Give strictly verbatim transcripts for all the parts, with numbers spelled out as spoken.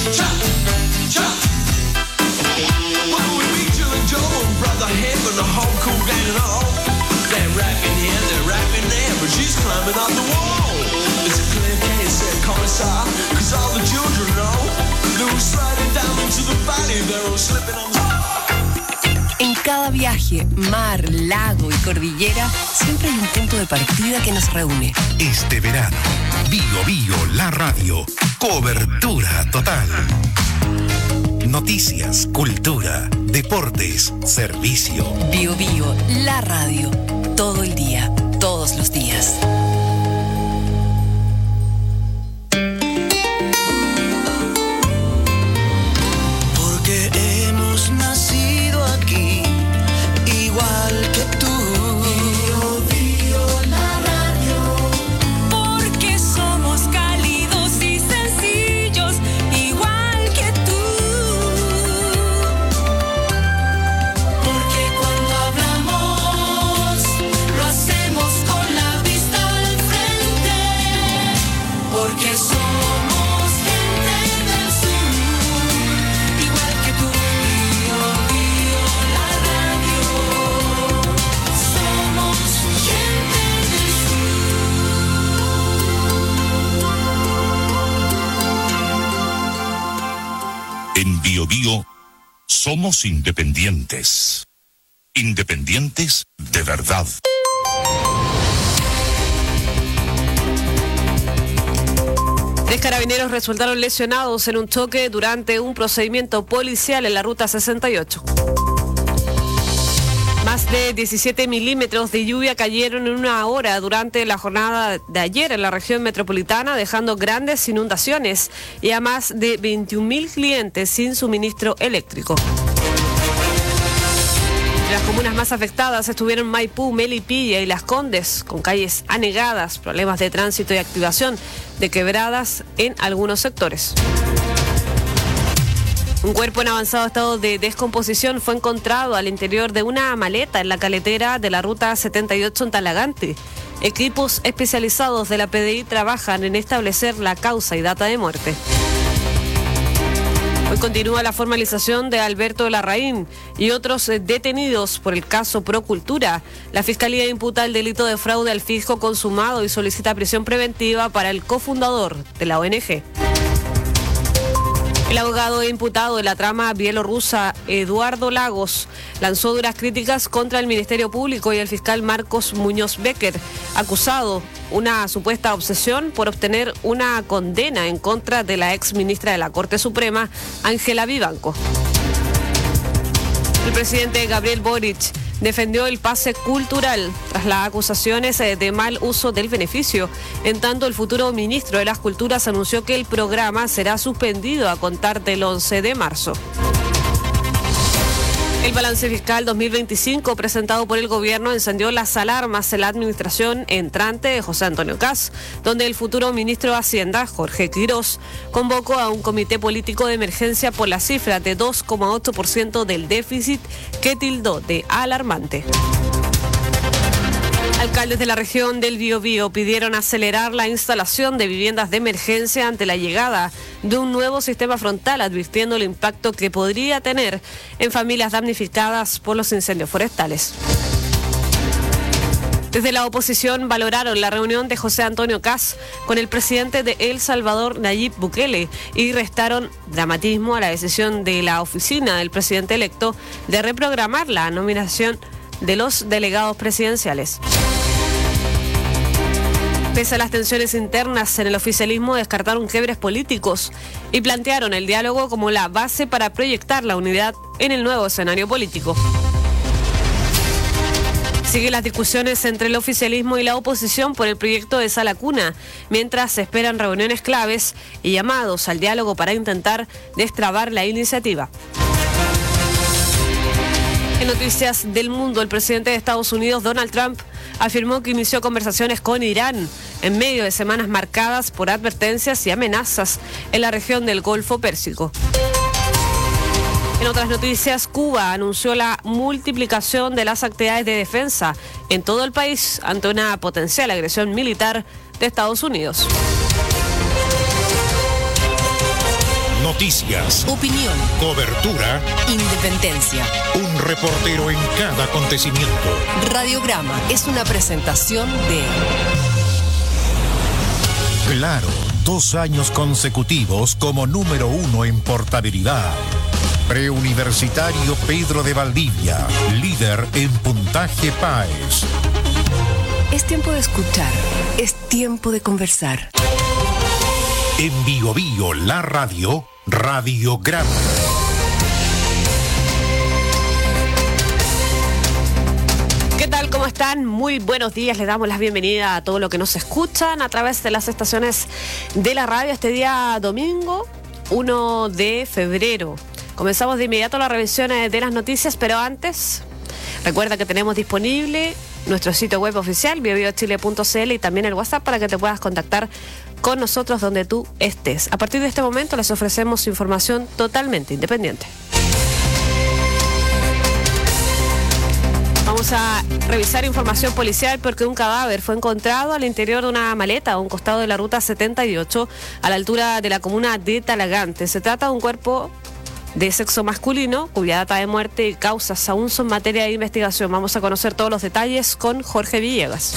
En cada viaje, mar, lago y cordillera, siempre hay un punto de partida que nos reúne. Este verano, Bio Bio, la radio, cobertura total. Noticias, cultura, deportes, servicio. Bio Bio, la radio, todo el día, todos los días. Porque hemos nacido aquí, igual que tú. Bio Bio, la radio. Porque somos cálidos y sencillos, igual que tú. Porque cuando hablamos, lo hacemos con la vista al frente. Porque somos gente del sur, igual que tú. Bio Bio, la radio. Somos gente del sur. En Bio Bio, somos independientes. Independientes de verdad. Tres carabineros resultaron lesionados en un choque durante un procedimiento policial en la ruta sesenta y ocho. Más de diecisiete milímetros de lluvia cayeron en una hora durante la jornada de ayer en la región metropolitana, dejando grandes inundaciones y a más de veintiún mil clientes sin suministro eléctrico. Las comunas más afectadas estuvieron Maipú, Melipilla y Las Condes, con calles anegadas, problemas de tránsito y activación de quebradas en algunos sectores. Un cuerpo en avanzado estado de descomposición fue encontrado al interior de una maleta en la caletera de la ruta setenta y ocho en Talagante. Equipos especializados de la P D I trabajan en establecer la causa y data de muerte. Hoy continúa la formalización de Alberto Larraín y otros detenidos por el caso Procultura. La Fiscalía imputa el delito de fraude al fisco consumado y solicita prisión preventiva para el cofundador de la O N G. El abogado e imputado de la trama bielorrusa, Eduardo Lagos, lanzó duras críticas contra el Ministerio Público y el fiscal Marcos Muñoz Becker, acusado una supuesta obsesión por obtener una condena en contra de la ex ministra de la Corte Suprema, Ángela Vivanco. El presidente Gabriel Boric defendió el pase cultural tras las acusaciones de mal uso del beneficio. En tanto, el futuro ministro de las Culturas anunció que el programa será suspendido a contar del once de marzo. El balance fiscal dos mil veinticinco presentado por el gobierno encendió las alarmas en la administración entrante de José Antonio Kast, donde el futuro ministro de Hacienda, Jorge Quirós, convocó a un comité político de emergencia por la cifra de dos coma ocho por ciento del déficit que tildó de alarmante. Alcaldes de la región del Biobío pidieron acelerar la instalación de viviendas de emergencia ante la llegada de un nuevo sistema frontal, advirtiendo el impacto que podría tener en familias damnificadas por los incendios forestales. Desde la oposición valoraron la reunión de José Antonio Kast con el presidente de El Salvador, Nayib Bukele, y restaron dramatismo a la decisión de la oficina del presidente electo de reprogramar la nominación de los delegados presidenciales. Pese a las tensiones internas en el oficialismo, descartaron quiebres políticos y plantearon el diálogo como la base para proyectar la unidad en el nuevo escenario político. Siguen las discusiones entre el oficialismo y la oposición por el proyecto de Sala Cuna, mientras se esperan reuniones claves y llamados al diálogo para intentar destrabar la iniciativa. En noticias del mundo, el presidente de Estados Unidos, Donald Trump, afirmó que inició conversaciones con Irán en medio de semanas marcadas por advertencias y amenazas en la región del Golfo Pérsico. En otras noticias, Cuba anunció la multiplicación de las actividades de defensa en todo el país ante una potencial agresión militar de Estados Unidos. Noticias, Opinión, cobertura, independencia. un reportero en cada acontecimiento. Radiograma es una presentación de Claro, dos años consecutivos como número uno en portabilidad. Preuniversitario Pedro de Valdivia, líder en puntaje PAES. Es tiempo de escuchar, es tiempo de conversar. En Bio Bio, la radio, Radiograma. ¿Qué tal? ¿Cómo están? Muy buenos días. Les damos la bienvenida a todos los que nos escuchan a través de las estaciones de la radio este día domingo, primero de febrero. Comenzamos de inmediato la revisión de las noticias, pero antes, recuerda que tenemos disponible nuestro sitio web oficial, bio bio chile punto c l, y también el WhatsApp para que te puedas contactar con nosotros donde tú estés. A partir de este momento les ofrecemos información totalmente independiente. Vamos a revisar información policial porque un cadáver fue encontrado al interior de una maleta a un costado de la ruta setenta y ocho a la altura de la comuna de Talagante. Se trata de un cuerpo de sexo masculino cuya data de muerte y causas aún son materia de investigación. Vamos a conocer todos los detalles con Jorge Villegas.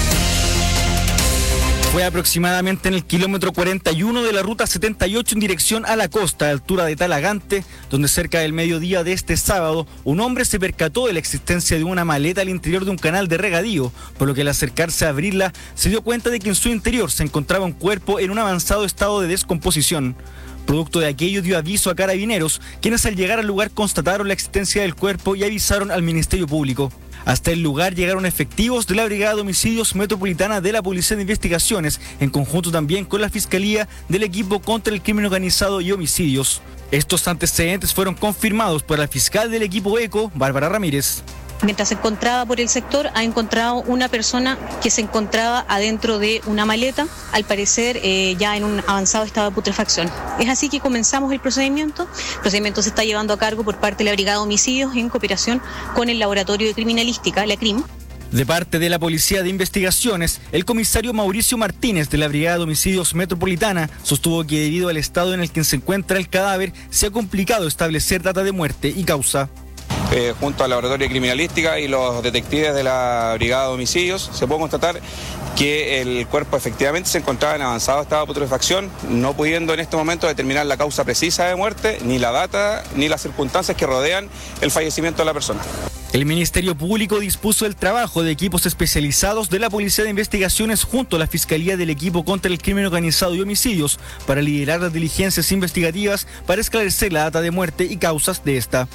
Fue aproximadamente en el kilómetro cuarenta y uno de la ruta setenta y ocho en dirección a la costa, a altura de Talagante, donde cerca del mediodía de este sábado, un hombre se percató de la existencia de una maleta al interior de un canal de regadío, por lo que al acercarse a abrirla, se dio cuenta de que en su interior se encontraba un cuerpo en un avanzado estado de descomposición. Producto de aquello dio aviso a carabineros, quienes al llegar al lugar constataron la existencia del cuerpo y avisaron al Ministerio Público. Hasta el lugar llegaron efectivos de la Brigada de Homicidios Metropolitana de la Policía de Investigaciones, en conjunto también con la Fiscalía del Equipo contra el Crimen Organizado y Homicidios. Estos antecedentes fueron confirmados por la fiscal del equipo ECO, Bárbara Ramírez. Mientras se encontraba por el sector, ha encontrado una persona que se encontraba adentro de una maleta, al parecer eh, ya en un avanzado estado de putrefacción. Es así que comenzamos el procedimiento. El procedimiento se está llevando a cargo por parte de la Brigada de Homicidios en cooperación con el Laboratorio de Criminalística, la C R I M. De parte de la Policía de Investigaciones, el comisario Mauricio Martínez de la Brigada de Homicidios Metropolitana sostuvo que debido al estado en el que se encuentra el cadáver, se ha complicado establecer data de muerte y causa. Eh, junto al Laboratorio de Criminalística y los detectives de la Brigada de Homicidios, se puede constatar que el cuerpo efectivamente se encontraba en avanzado estado de putrefacción, no pudiendo en este momento determinar la causa precisa de muerte, ni la data, ni las circunstancias que rodean el fallecimiento de la persona. El Ministerio Público dispuso el trabajo de equipos especializados de la Policía de Investigaciones junto a la Fiscalía del Equipo contra el Crimen Organizado y Homicidios para liderar las diligencias investigativas para esclarecer la data de muerte y causas de esta.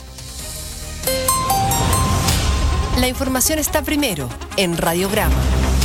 La información está primero en Radiograma.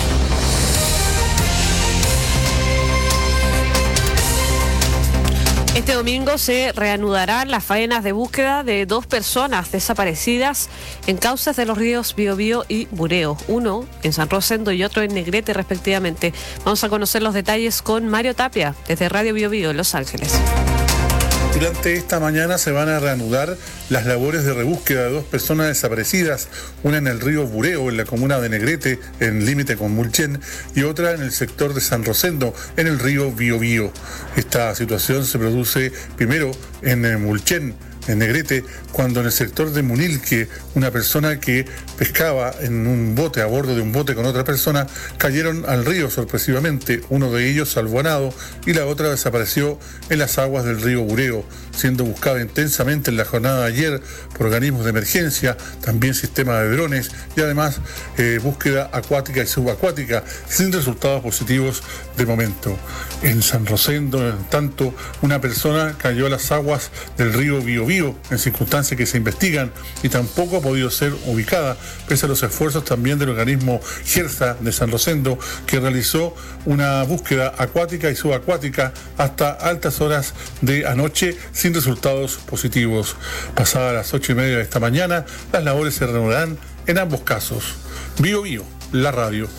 Este domingo se reanudarán las faenas de búsqueda de dos personas desaparecidas en causas de los ríos Biobío y Bureo, uno en San Rosendo y otro en Negrete respectivamente. Vamos a conocer los detalles con Mario Tapia desde Radio Biobío en Los Ángeles. Durante esta mañana se van a reanudar las labores de rebúsqueda de dos personas desaparecidas, una en el río Bureo, en la comuna de Negrete, en límite con Mulchen, y otra en el sector de San Rosendo, en el río Biobío. Esta situación se produce primero en Mulchen, en Negrete, cuando en el sector de Munilque, una persona que pescaba en un bote, a bordo de un bote con otra persona, cayeron al río sorpresivamente. Uno de ellos salvó a nado y la otra desapareció en las aguas del río Bureo, siendo buscada intensamente en la jornada de ayer por organismos de emergencia, también sistema de drones y además eh, búsqueda acuática y subacuática, sin resultados positivos de momento. En San Rosendo, en tanto, una persona cayó a las aguas del río Biobío en circunstancias que se investigan y tampoco ha podido ser ubicada, pese a los esfuerzos también del organismo GERSA de San Rosendo, que realizó una búsqueda acuática y subacuática hasta altas horas de anoche sin resultados positivos. Pasadas las ocho y media de esta mañana, las labores se reanudarán en ambos casos. Bio Bio, la radio.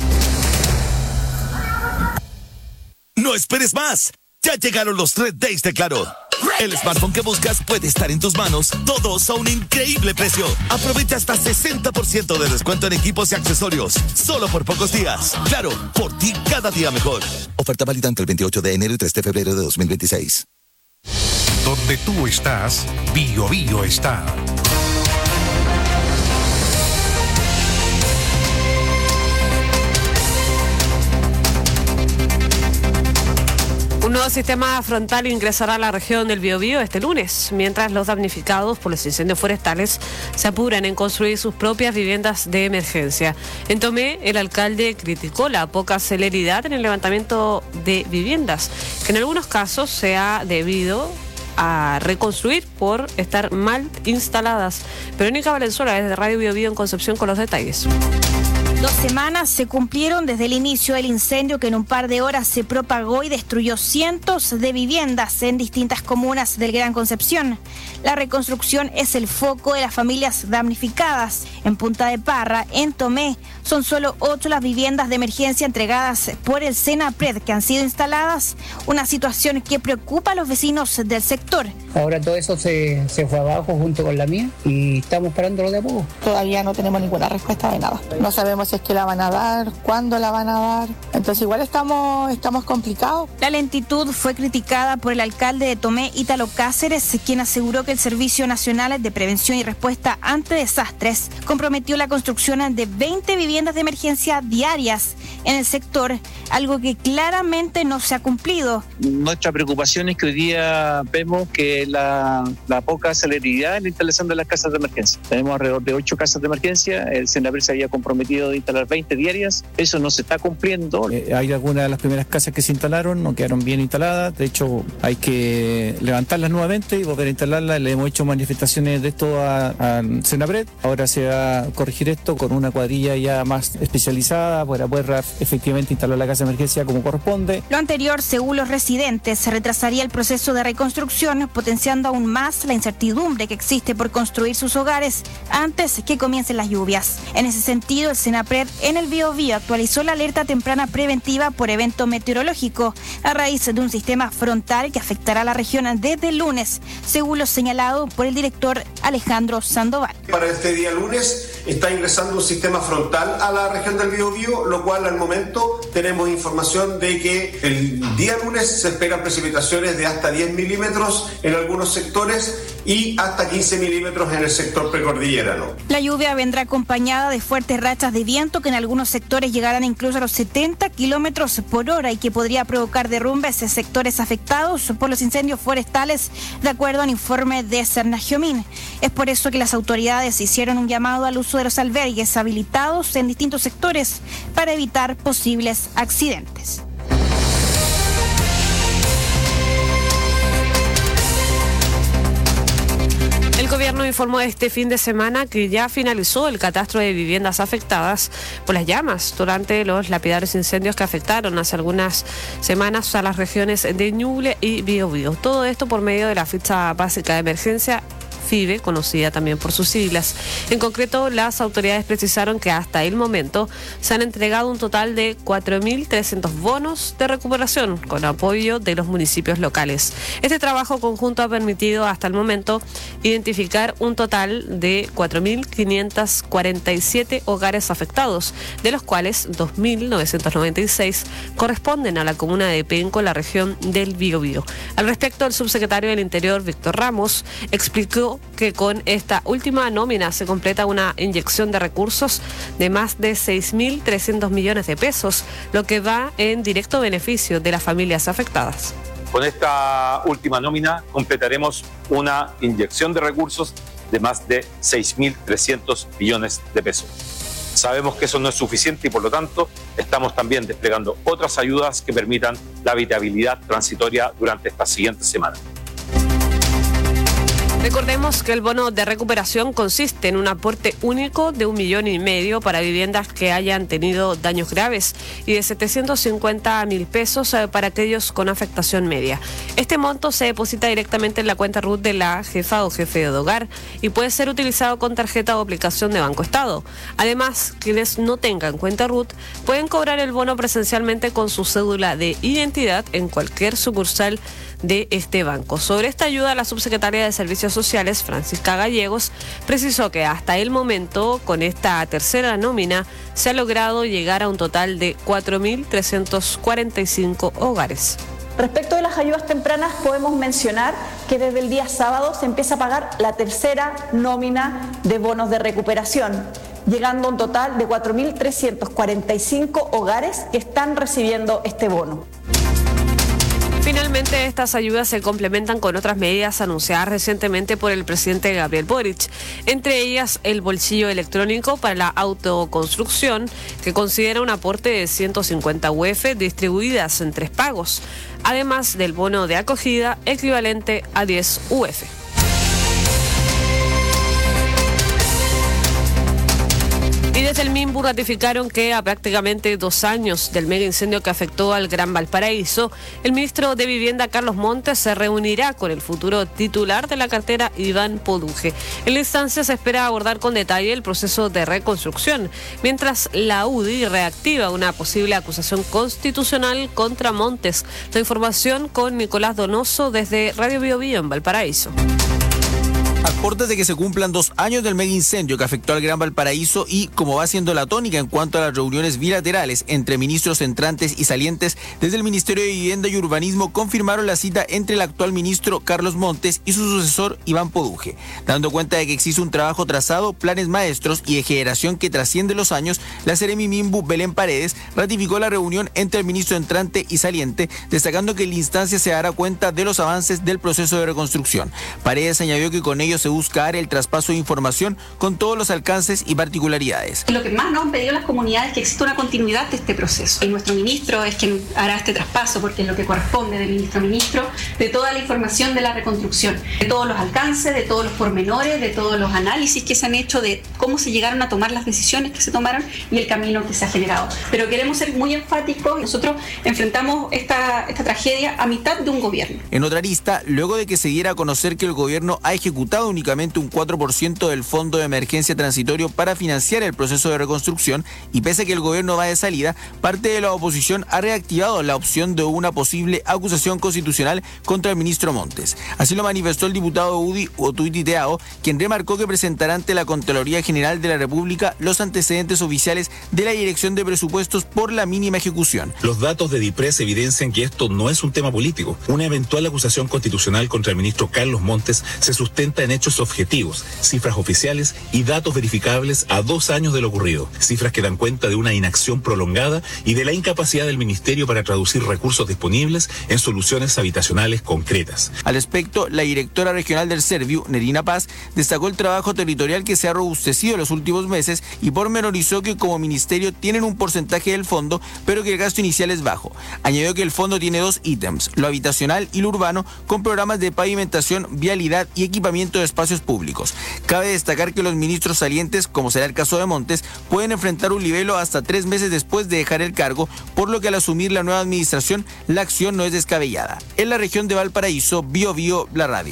No esperes más. Ya llegaron los Red Days de Claro. El smartphone que buscas puede estar en tus manos, todos a un increíble precio. Aprovecha hasta sesenta por ciento de descuento en equipos y accesorios, solo por pocos días. Claro, por ti cada día mejor. Oferta válida entre el veintiocho de enero y tres de febrero de dos mil veintiséis. Donde tú estás, Bio Bio está. Un nuevo sistema frontal ingresará a la región del Biobío este lunes, mientras los damnificados por los incendios forestales se apuran en construir sus propias viviendas de emergencia. En Tomé, el alcalde criticó la poca celeridad en el levantamiento de viviendas, que en algunos casos se ha debido a reconstruir por estar mal instaladas. Verónica Valenzuela, desde Radio Biobío en Concepción, con los detalles. Dos semanas se cumplieron desde el inicio del incendio que en un par de horas se propagó y destruyó cientos de viviendas en distintas comunas del Gran Concepción. La reconstrucción es el foco de las familias damnificadas. En Punta de Parra, en Tomé, son solo ocho las viviendas de emergencia entregadas por el Senapred que han sido instaladas, una situación que preocupa a los vecinos del sector. Ahora todo eso se, se fue abajo junto con la mía y estamos parándolo de a poco. Todavía no tenemos ninguna respuesta de nada. No sabemos si es que la van a dar, cuándo la van a dar. Entonces igual estamos, estamos complicados. La lentitud fue criticada por el alcalde de Tomé, Ítalo Cáceres, quien aseguró que el Servicio Nacional de Prevención y Respuesta ante Desastres comprometió la construcción de veinte viviendas de emergencia diarias en el sector, algo que claramente no se ha cumplido. Nuestra preocupación es que hoy día vemos que la, la poca celeridad en la instalación de las casas de emergencia. Tenemos alrededor de ocho casas de emergencia, el Senapred se había comprometido de instalar veinte diarias, eso no se está cumpliendo. Eh, hay algunas de las primeras casas que se instalaron, no quedaron bien instaladas, de hecho hay que levantarlas nuevamente y volver a instalarlas. Le hemos hecho manifestaciones de esto a, a Senapred, ahora se va a corregir esto con una cuadrilla ya más especializada para poder efectivamente instalar la casa de emergencia como corresponde. Lo anterior, según los residentes, se retrasaría el proceso de reconstrucción, potenciando aún más la incertidumbre que existe por construir sus hogares antes que comiencen las lluvias. En ese sentido, el Senapred en el Biobío actualizó la alerta temprana preventiva por evento meteorológico a raíz de un sistema frontal que afectará a la región desde el lunes, según lo señalado por el director Alejandro Sandoval. Para este día lunes está ingresando un sistema frontal a la región del Biobío, lo cual al momento tenemos información de que el día lunes se esperan precipitaciones de hasta diez milímetros en algunos sectores y hasta quince milímetros en el sector precordillerano. La lluvia vendrá acompañada de fuertes rachas de viento que en algunos sectores llegarán incluso a los setenta kilómetros por hora y que podría provocar derrumbes en sectores afectados por los incendios forestales, de acuerdo a un informe de Cernagiomín. Es por eso que las autoridades hicieron un llamado al uso de los albergues habilitados en distintos sectores para evitar posibles accidentes. El gobierno informó este fin de semana que ya finalizó el catastro de viviendas afectadas por las llamas durante los lapidarios incendios que afectaron hace algunas semanas a las regiones de Ñuble y Biobío. Todo esto por medio de la ficha básica de emergencia FIBE, conocida también por sus siglas. En concreto, las autoridades precisaron que hasta el momento se han entregado un total de cuatro mil trescientos bonos de recuperación con apoyo de los municipios locales. Este trabajo conjunto ha permitido hasta el momento identificar un total de cuatro mil quinientos cuarenta y siete hogares afectados, de los cuales dos mil novecientos noventa y seis corresponden a la comuna de Penco, la región del Biobío. Al respecto, el subsecretario del Interior, Víctor Ramos, explicó que con esta última nómina se completa una inyección de recursos de más de seis mil trescientos millones de pesos, lo que va en directo beneficio de las familias afectadas. Con esta última nómina completaremos una inyección de recursos de más de seis mil trescientos millones de pesos. Sabemos que eso no es suficiente y por lo tanto estamos también desplegando otras ayudas que permitan la habitabilidad transitoria durante estas siguientes semanas. Recordemos que el bono de recuperación consiste en un aporte único de un millón y medio para viviendas que hayan tenido daños graves y de setecientos cincuenta mil pesos para aquellos con afectación media. Este monto se deposita directamente en la cuenta R U T de la jefa o jefe de hogar y puede ser utilizado con tarjeta o aplicación de Banco Estado. Además, quienes no tengan cuenta R U T pueden cobrar el bono presencialmente con su cédula de identidad en cualquier sucursal de este banco. Sobre esta ayuda, la subsecretaria de Servicios Sociales, Francisca Gallegos, precisó que hasta el momento, con esta tercera nómina, se ha logrado llegar a un total de cuatro mil trescientos cuarenta y cinco hogares. Respecto de las ayudas tempranas, podemos mencionar que desde el día sábado se empieza a pagar la tercera nómina de bonos de recuperación, llegando a un total de cuatro mil trescientos cuarenta y cinco hogares que están recibiendo este bono. Finalmente, estas ayudas se complementan con otras medidas anunciadas recientemente por el presidente Gabriel Boric, entre ellas el bolsillo electrónico para la autoconstrucción, que considera un aporte de ciento cincuenta U F distribuidas en tres pagos, además del bono de acogida equivalente a diez U F. Y desde el MINBU ratificaron que a prácticamente dos años del mega incendio que afectó al Gran Valparaíso, el ministro de Vivienda, Carlos Montes, se reunirá con el futuro titular de la cartera, Iván Poduje. En la instancia se espera abordar con detalle el proceso de reconstrucción, mientras la U D I reactiva una posible acusación constitucional contra Montes. La información con Nicolás Donoso desde Radio Bio Bio en Valparaíso. Aportes de que se cumplan dos años del mega incendio que afectó al Gran Valparaíso y, como va siendo la tónica en cuanto a las reuniones bilaterales entre ministros entrantes y salientes, desde el Ministerio de Vivienda y Urbanismo confirmaron la cita entre el actual ministro Carlos Montes y su sucesor Iván Poduje. Dando cuenta de que existe un trabajo trazado, planes maestros y de generación que trasciende los años, la Seremi MINBU Belén Paredes ratificó la reunión entre el ministro entrante y saliente, destacando que en la instancia se dará cuenta de los avances del proceso de reconstrucción. Paredes añadió que con ello se busca dar el traspaso de información con todos los alcances y particularidades. Lo que más nos han pedido las comunidades es que exista una continuidad de este proceso. Y nuestro ministro es quien hará este traspaso, porque es lo que corresponde del ministro a ministro, de toda la información de la reconstrucción, de todos los alcances, de todos los pormenores, de todos los análisis que se han hecho, de cómo se llegaron a tomar las decisiones que se tomaron y el camino que se ha generado. Pero queremos ser muy enfáticos. Nosotros enfrentamos esta, esta tragedia a mitad de un gobierno. En otra lista, luego de que se diera a conocer que el gobierno ha ejecutado únicamente un cuatro por ciento del Fondo de Emergencia Transitorio para financiar el proceso de reconstrucción, y pese a que el gobierno va de salida, parte de la oposición ha reactivado la opción de una posible acusación constitucional contra el ministro Montes. Así lo manifestó el diputado U D I, Otuiti Teao, quien remarcó que presentará ante la Contraloría General de la República los antecedentes oficiales de la Dirección de Presupuestos por la mínima ejecución. Los datos de DIPRES evidencian que esto no es un tema político. Una eventual acusación constitucional contra el ministro Carlos Montes se sustenta en hechos objetivos, cifras oficiales y datos verificables a dos años de lo ocurrido. Cifras que dan cuenta de una inacción prolongada y de la incapacidad del ministerio para traducir recursos disponibles en soluciones habitacionales concretas. Al respecto, la directora regional del Serviu, Nerina Paz, destacó el trabajo territorial que se ha robustecido en los últimos meses y pormenorizó que como ministerio tienen un porcentaje del fondo, pero que el gasto inicial es bajo. Añadió que el fondo tiene dos ítems, lo habitacional y lo urbano, con programas de pavimentación, vialidad y equipamiento de espacios públicos. Cabe destacar que los ministros salientes, como será el caso de Montes, pueden enfrentar un libelo hasta tres meses después de dejar el cargo, por lo que al asumir la nueva administración, la acción no es descabellada. En la región de Valparaíso, Bio Bio, la radio.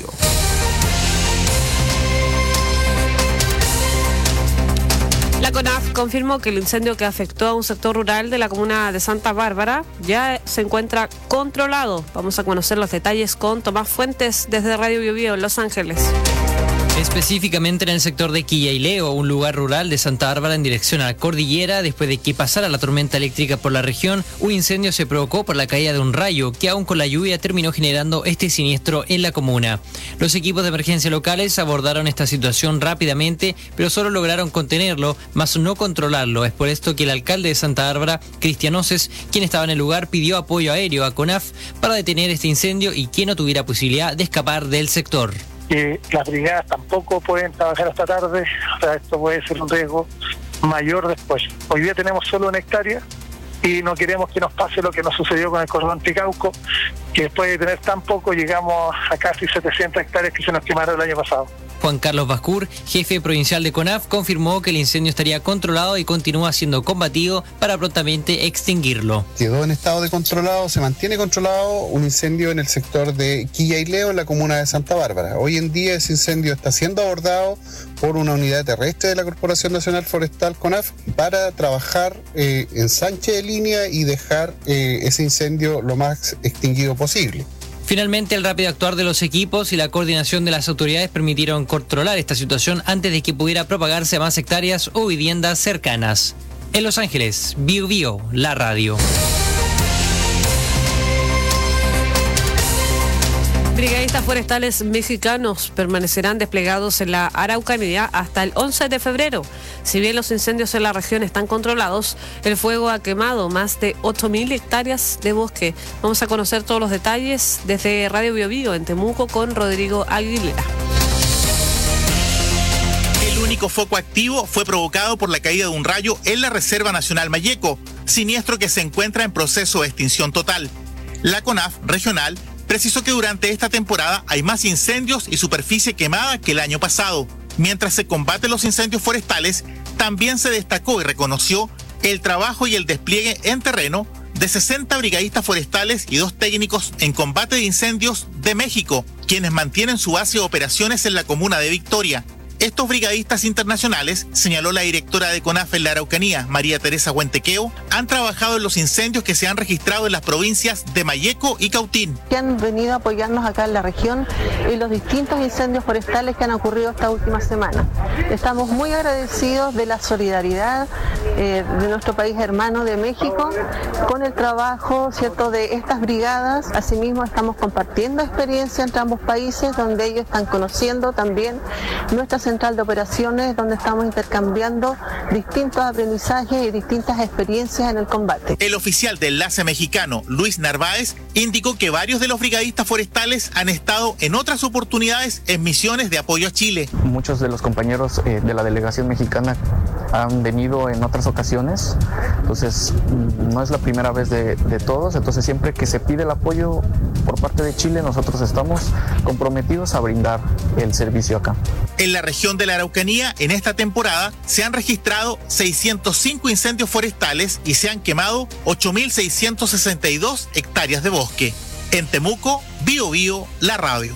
La CONAF confirmó que el incendio que afectó a un sector rural de la comuna de Santa Bárbara ya se encuentra controlado. Vamos a conocer los detalles con Tomás Fuentes desde Radio Bio Bio en Los Ángeles. Específicamente en el sector de Quillaileo, un lugar rural de Santa Bárbara en dirección a la cordillera, después de que pasara la tormenta eléctrica por la región, un incendio se provocó por la caída de un rayo que aún con la lluvia terminó generando este siniestro en la comuna. Los equipos de emergencia locales abordaron esta situación rápidamente, pero solo lograron contenerlo, más no controlarlo. Es por esto que el alcalde de Santa Bárbara, Cristian Oces, quien estaba en el lugar, pidió apoyo aéreo a CONAF para detener este incendio y que no tuviera posibilidad de escapar del sector. Que las brigadas tampoco pueden trabajar hasta tarde, o sea, esto puede ser un riesgo mayor después. Hoy día tenemos solo una hectárea y no queremos que nos pase lo que nos sucedió con el cordón Tricauco, que después de tener tan poco llegamos a casi setecientas hectáreas que se nos quemaron el año pasado. Juan Carlos Bascur, jefe provincial de CONAF, confirmó que el incendio estaría controlado y continúa siendo combatido para prontamente extinguirlo. Quedó en estado de controlado, se mantiene controlado un incendio en el sector de Quillaileo, en la comuna de Santa Bárbara. Hoy en día ese incendio está siendo abordado por una unidad terrestre de la Corporación Nacional Forestal CONAF para trabajar eh, en ensanche de línea y dejar eh, ese incendio lo más extinguido posible. Finalmente, el rápido actuar de los equipos y la coordinación de las autoridades permitieron controlar esta situación antes de que pudiera propagarse a más hectáreas o viviendas cercanas. En Los Ángeles, Bio Bio, la radio. Brigadistas forestales mexicanos permanecerán desplegados en la Araucanía hasta el once de febrero. Si bien los incendios en la región están controlados, el fuego ha quemado más de ocho mil hectáreas de bosque. Vamos a conocer todos los detalles desde Radio Bio Bio en Temuco con Rodrigo Aguilera. El único foco activo fue provocado por la caída de un rayo en la Reserva Nacional Mayeco, siniestro que se encuentra en proceso de extinción total. La CONAF regional precisó que durante esta temporada hay más incendios y superficie quemada que el año pasado. Mientras se combaten los incendios forestales, también se destacó y reconoció el trabajo y el despliegue en terreno de sesenta brigadistas forestales y dos técnicos en combate de incendios de México, quienes mantienen su base de operaciones en la comuna de Victoria. Estos brigadistas internacionales, señaló la directora de CONAF en la Araucanía, María Teresa Huentequeo, han trabajado en los incendios que se han registrado en las provincias de Mayeco y Cautín. Que han venido a apoyarnos acá en la región en los distintos incendios forestales que han ocurrido esta última semana. Estamos muy agradecidos de la solidaridad eh, de nuestro país hermano de México con el trabajo, ¿cierto?, de estas brigadas. Asimismo, estamos compartiendo experiencia entre ambos países, donde ellos están conociendo también nuestra central de operaciones, donde estamos intercambiando distintos aprendizajes y distintas experiencias en el combate. El oficial de enlace mexicano, Luis Narváez, indicó que varios de los brigadistas forestales han estado en otras oportunidades en misiones de apoyo a Chile. Muchos de los compañeros eh, de la delegación mexicana han venido en otras ocasiones, entonces no es la primera vez de, de todos, entonces siempre que se pide el apoyo por parte de Chile, nosotros estamos comprometidos a brindar el servicio acá. En la región de la Araucanía, en esta temporada, se han registrado seiscientos cinco incendios forestales y se han quemado ocho mil seiscientos sesenta y dos hectáreas de bosque. En Temuco, Bio Bio, la radio.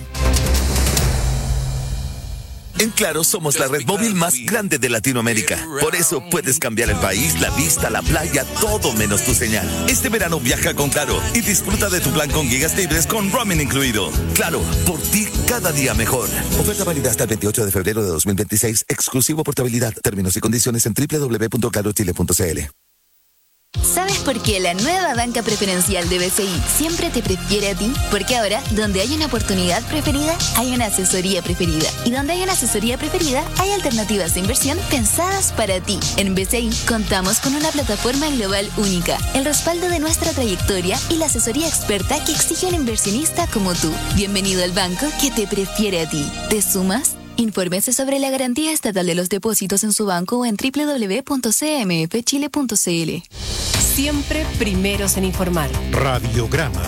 En Claro somos la red móvil más grande de Latinoamérica. Por eso puedes cambiar el país, la vista, la playa, todo menos tu señal. Este verano viaja con Claro y disfruta de tu plan con gigas libres con roaming incluido. Claro, por ti cada día mejor. Oferta válida hasta el veintiocho de febrero de dos mil veintiséis. Exclusivo portabilidad. Términos y condiciones en doble u doble u doble u punto claro chile punto c l. ¿Sabes por qué la nueva banca preferencial de B C I siempre te prefiere a ti? Porque ahora, donde hay una oportunidad preferida, hay una asesoría preferida. Y donde hay una asesoría preferida, hay alternativas de inversión pensadas para ti. En B C I contamos con una plataforma global única, el respaldo de nuestra trayectoria y la asesoría experta que exige un inversionista como tú. Bienvenido al banco que te prefiere a ti. ¿Te sumas? Infórmese sobre la garantía estatal de los depósitos en su banco o en doble u doble u doble u punto c m f chile punto c l. Siempre primeros en informar. Radiograma.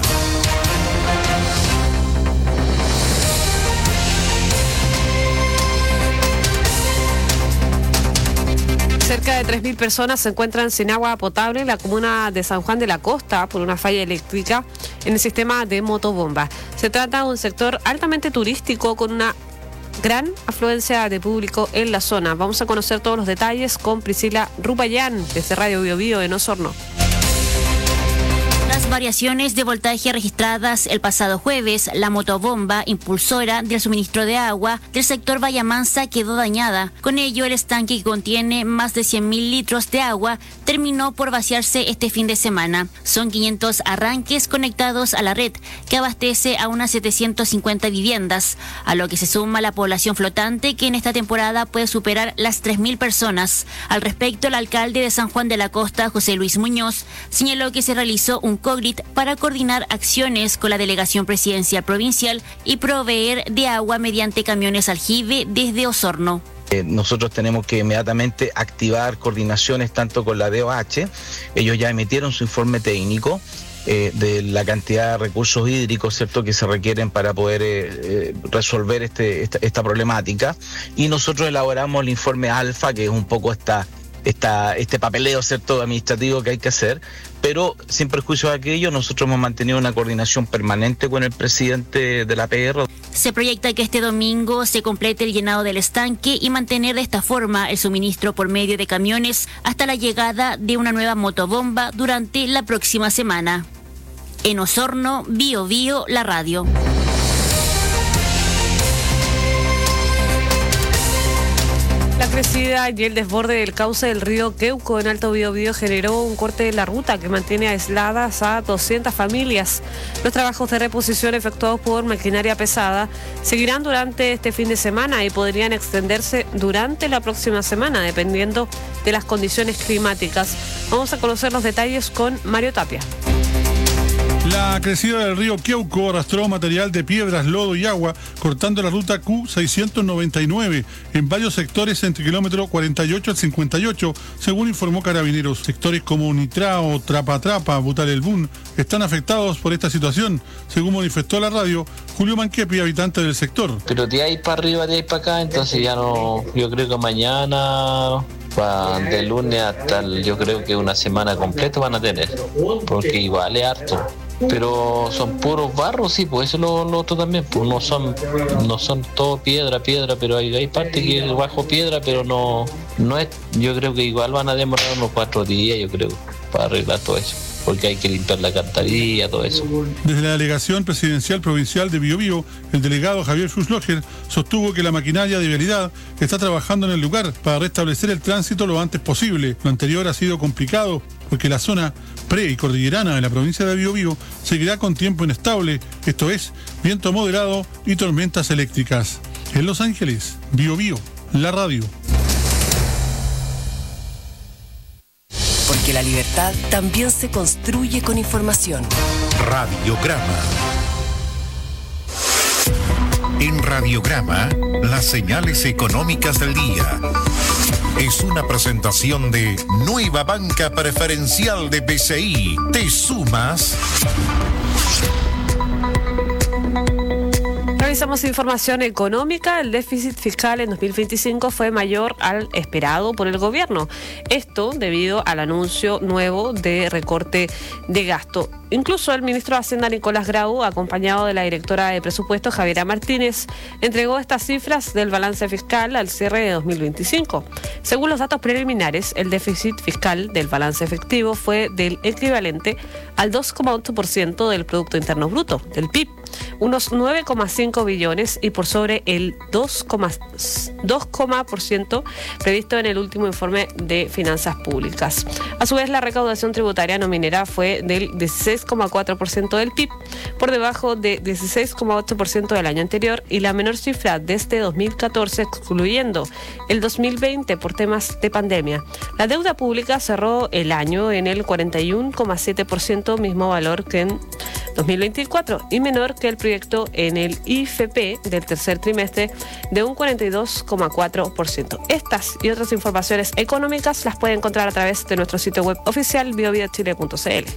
Cerca de tres mil personas se encuentran sin agua potable en la comuna de San Juan de la Costa por una falla eléctrica en el sistema de motobomba. Se trata de un sector altamente turístico con una gran afluencia de público en la zona. Vamos a conocer todos los detalles con Priscila Rupayán desde Radio Bio Bio en Osorno. Las variaciones de voltaje registradas el pasado jueves, la motobomba impulsora del suministro de agua del sector Bahía Mansa quedó dañada. Con ello, el estanque que contiene más de cien mil litros de agua terminó por vaciarse este fin de semana. Son quinientos arranques conectados a la red, que abastece a unas setecientas cincuenta viviendas, a lo que se suma la población flotante, que en esta temporada puede superar las tres mil personas. Al respecto, el alcalde de San Juan de la Costa, José Luis Muñoz, señaló que se realizó un COGRIT para coordinar acciones con la Delegación Presidencial Provincial y proveer de agua mediante camiones aljibe desde Osorno. Eh, nosotros tenemos que inmediatamente activar coordinaciones tanto con la D O H, ellos ya emitieron su informe técnico eh, de la cantidad de recursos hídricos, ¿cierto?, que se requieren para poder eh, eh, resolver este, esta, esta problemática, y nosotros elaboramos el informe alfa, que es un poco esta Esta, este papeleo, ¿cierto?, administrativo que hay que hacer, pero sin perjuicio de aquello, nosotros hemos mantenido una coordinación permanente con el presidente de la P R. Se proyecta que este domingo se complete el llenado del estanque y mantener de esta forma el suministro por medio de camiones hasta la llegada de una nueva motobomba durante la próxima semana. En Osorno, Bio Bio, la radio. La crecida y el desborde del cauce del río Queuco en Alto Biobío generó un corte de la ruta que mantiene aisladas a doscientas familias. Los trabajos de reposición efectuados por maquinaria pesada seguirán durante este fin de semana y podrían extenderse durante la próxima semana, dependiendo de las condiciones climáticas. Vamos a conocer los detalles con Mario Tapia. La crecida del río Queuco arrastró material de piedras, lodo y agua, cortando la ruta Q seiscientos noventa y nueve en varios sectores entre kilómetro cuarenta y ocho al cincuenta y ocho, según informó Carabineros. Sectores como Nitrao, Trapa Trapa, Butarelbún están afectados por esta situación, según manifestó la radio Julio Manquepi, habitante del sector. Pero de ahí para arriba, de ahí para acá, entonces ya no, yo creo que mañana... de lunes hasta el, yo creo que una semana completa van a tener, porque igual es harto, pero son puros barros, sí, pues eso es lo, lo otro también, pues no son no son todo piedra, piedra, pero hay, hay parte que es bajo piedra, pero no, no es, yo creo que igual van a demorar unos cuatro días, yo creo, para arreglar todo eso, porque hay que limpiar la alcantarilla, todo eso. Desde la delegación presidencial provincial de Biobío, el delegado Javier Fuchslocher sostuvo que la maquinaria de vialidad está trabajando en el lugar para restablecer el tránsito lo antes posible. Lo anterior ha sido complicado porque la zona pre y cordillerana de la provincia de Biobío seguirá con tiempo inestable, esto es, viento moderado y tormentas eléctricas. En Los Ángeles, Biobío, la radio. Porque la libertad también se construye con información. Radiograma. En Radiograma, las señales económicas del día. Es una presentación de Nueva Banca Preferencial de B C I. ¿Te sumas? Revisamos información económica. El déficit fiscal en dos mil veinticinco fue mayor al esperado por el gobierno. Esto debido al anuncio nuevo de recorte de gasto. Incluso el ministro de Hacienda, Nicolás Grau, acompañado de la directora de presupuestos, Javiera Martínez, entregó estas cifras del balance fiscal al cierre de dos mil veinticinco. Según los datos preliminares, el déficit fiscal del balance efectivo fue del equivalente al dos coma ocho por ciento del Producto Interno Bruto, del P I B, unos nueve coma cinco billones y por sobre el dos coma dos por ciento previsto en el último informe de finanzas públicas. A su vez, la recaudación tributaria no minera fue del dieciséis coma cuatro por ciento del P I B, por debajo de dieciséis coma ocho por ciento del año anterior y la menor cifra desde dos mil catorce, excluyendo el dos mil veinte por temas de pandemia. La deuda pública cerró el año en el cuarenta y uno coma siete por ciento, mismo valor que en dos mil veinticuatro y menor que el proyecto en el I F P del tercer trimestre de un cuarenta y dos coma cuatro por ciento. Estas y otras informaciones económicas las puede encontrar a través de nuestro sitio web oficial bioviachile punto c l.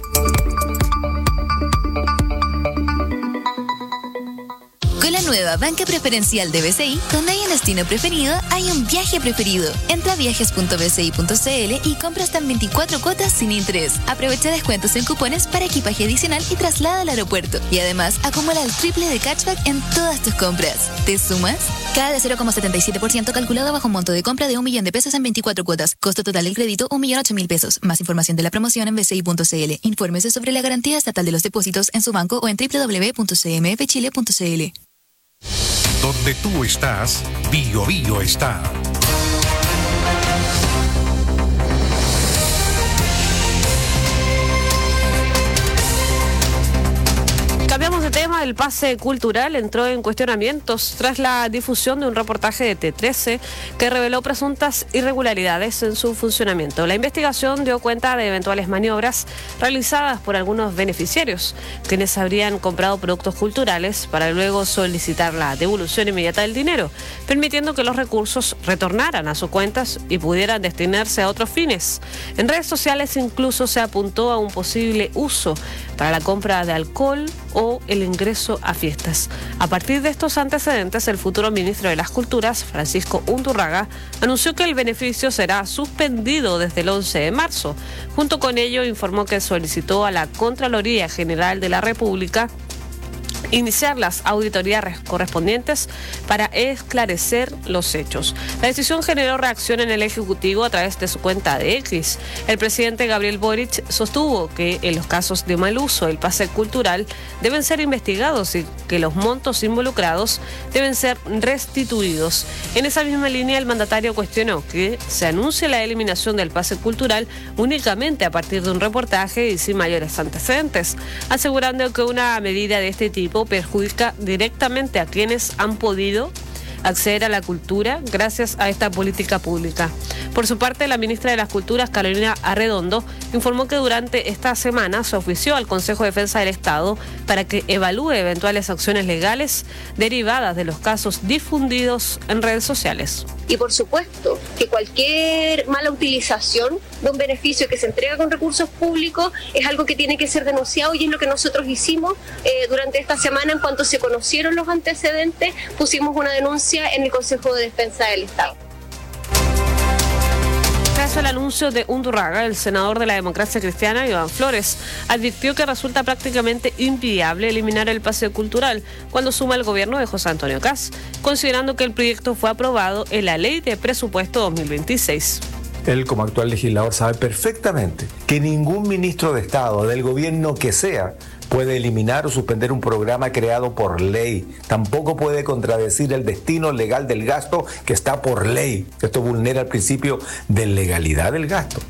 Con la nueva banca preferencial de B C I, donde hay un destino preferido, hay un viaje preferido. Entra a viajes punto b c i punto c l y compra hasta en veinticuatro cuotas sin interés. Aprovecha descuentos en cupones para equipaje adicional y traslada al aeropuerto. Y además, acumula el triple de cashback en todas tus compras. ¿Te sumas? Cada de cero coma setenta y siete por ciento calculado bajo un monto de compra de un millón de pesos en veinticuatro cuotas. Costo total del crédito, un millón ocho mil pesos. Más información de la promoción en b c i punto c l. Infórmese sobre la garantía estatal de los depósitos en su banco o en w w w punto c m f chile punto c l. Donde tú estás, Biobío está. Cambiamos de tema. El pase cultural entró en cuestionamientos tras la difusión de un reportaje de T trece que reveló presuntas irregularidades en su funcionamiento. La investigación dio cuenta de eventuales maniobras realizadas por algunos beneficiarios, quienes habrían comprado productos culturales para luego solicitar la devolución inmediata del dinero, permitiendo que los recursos retornaran a sus cuentas y pudieran destinarse a otros fines. En redes sociales incluso se apuntó a un posible uso para la compra de alcohol o el ingreso a fiestas. A partir de estos antecedentes, el futuro ministro de las Culturas, Francisco Undurraga, anunció que el beneficio será suspendido desde el once de marzo. Junto con ello, informó que solicitó a la Contraloría General de la República iniciar las auditorías correspondientes para esclarecer los hechos. La decisión generó reacción en el Ejecutivo a través de su cuenta de X. El presidente Gabriel Boric sostuvo que en los casos de mal uso del pase cultural deben ser investigados y que los montos involucrados deben ser restituidos. En esa misma línea, el mandatario cuestionó que se anuncie la eliminación del pase cultural únicamente a partir de un reportaje y sin mayores antecedentes, asegurando que una medida de este tipo perjudica directamente a quienes han podido acceder a la cultura gracias a esta política pública. Por su parte, la ministra de las Culturas, Carolina Arredondo, informó que durante esta semana se ofició al Consejo de Defensa del Estado para que evalúe eventuales acciones legales derivadas de los casos difundidos en redes sociales. Y por supuesto que cualquier mala utilización de un beneficio que se entrega con recursos públicos es algo que tiene que ser denunciado, y es lo que nosotros hicimos eh, durante esta semana. En cuanto se conocieron los antecedentes, pusimos una denuncia en el Consejo de Defensa del Estado. Tras el anuncio de Undurraga, el senador de la Democracia Cristiana, Iván Flores, advirtió que resulta prácticamente inviable eliminar el pase cultural cuando suma el gobierno de José Antonio Kast, considerando que el proyecto fue aprobado en la Ley de Presupuesto dos mil veintiséis. Él, como actual legislador, sabe perfectamente que ningún ministro de Estado, del gobierno que sea, puede eliminar o suspender un programa creado por ley. Tampoco puede contradecir el destino legal del gasto que está por ley. Esto vulnera el principio de legalidad del gasto.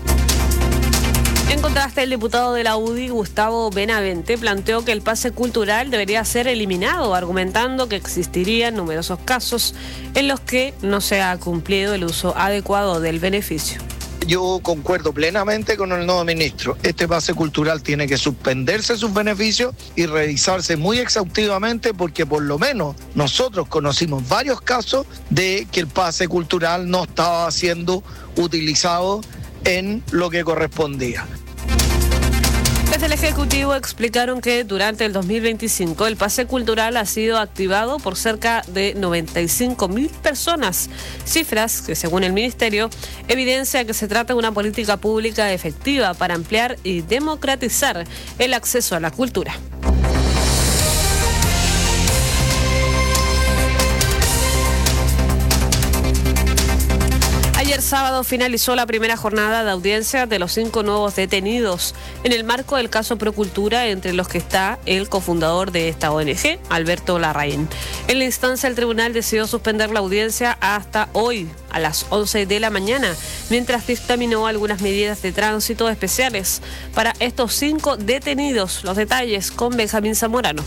En contraste, el diputado de la U D I, Gustavo Benavente, planteó que el pase cultural debería ser eliminado, argumentando que existirían numerosos casos en los que no se ha cumplido el uso adecuado del beneficio. Yo concuerdo plenamente con el nuevo ministro. Este pase cultural tiene que suspenderse sus beneficios y revisarse muy exhaustivamente, porque por lo menos nosotros conocimos varios casos de que el pase cultural no estaba siendo utilizado en lo que correspondía. Desde el Ejecutivo explicaron que durante el dos mil veinticinco el pase cultural ha sido activado por cerca de noventa y cinco mil personas, cifras que, según el Ministerio, evidencia que se trata de una política pública efectiva para ampliar y democratizar el acceso a la cultura. Ayer sábado finalizó la primera jornada de audiencia de los cinco nuevos detenidos en el marco del caso Procultura, entre los que está el cofundador de esta O N G, Alberto Larraín. En la instancia, el tribunal decidió suspender la audiencia hasta hoy, a las once de la mañana, mientras dictaminó algunas medidas de tránsito especiales para estos cinco detenidos. Los detalles con Benjamín Zamorano.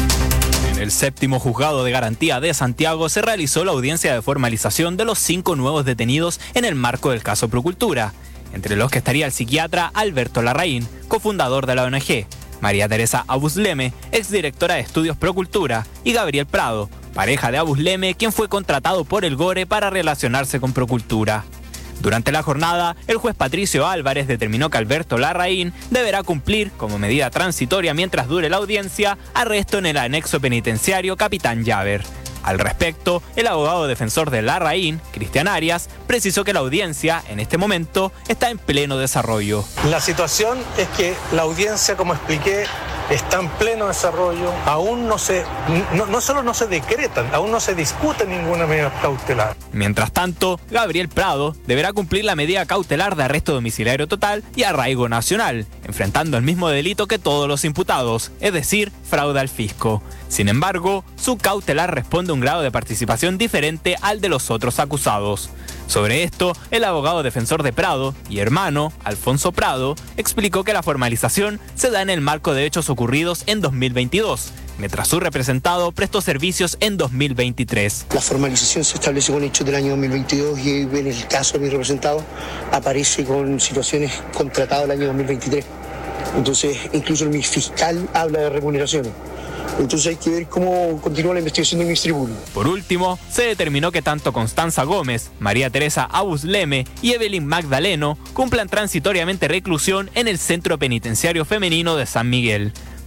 El séptimo juzgado de garantía de Santiago se realizó la audiencia de formalización de los cinco nuevos detenidos en el marco del caso Procultura, entre los que estaría el psiquiatra Alberto Larraín, cofundador de la O N G, María Teresa Abusleme, exdirectora de Estudios Procultura, y Gabriel Prado, pareja de Abusleme, quien fue contratado por el Gore para relacionarse con Procultura. Durante la jornada, el juez Patricio Álvarez determinó que Alberto Larraín deberá cumplir, como medida transitoria mientras dure la audiencia, arresto en el anexo penitenciario Capitán Llaver. Al respecto, el abogado defensor de Larraín, Cristian Arias, precisó que la audiencia, en este momento, está en pleno desarrollo. La situación es que la audiencia, como expliqué, está en pleno desarrollo. Aún no se, no, no solo no se decretan, aún no se discute ninguna medida cautelar. Mientras tanto, Gabriel Prado deberá cumplir la medida cautelar de arresto domiciliario total y arraigo nacional, enfrentando el mismo delito que todos los imputados, es decir, fraude al fisco. Sin embargo, su cautelar responde a un grado de participación diferente al de los otros acusados. Sobre esto, el abogado defensor de Prado y hermano, Alfonso Prado, explicó que la formalización se da en el marco de hechos ocurridos en dos mil veintidós, mientras su representado prestó servicios en dos mil veintitrés. La formalización se establece con hechos del año dos mil veintidós y en el caso de mi representado aparece con situaciones contratadas del año dos mil veintitrés. Entonces, incluso mi fiscal habla de remuneraciones. Entonces hay que ver cómo continúa la investigación del Ministerio Público. Por último, se determinó que tanto Constanza Gómez, María Teresa Abusleme y Evelyn Magdaleno cumplan transitoriamente reclusión en el Centro Penitenciario Femenino de San Miguel.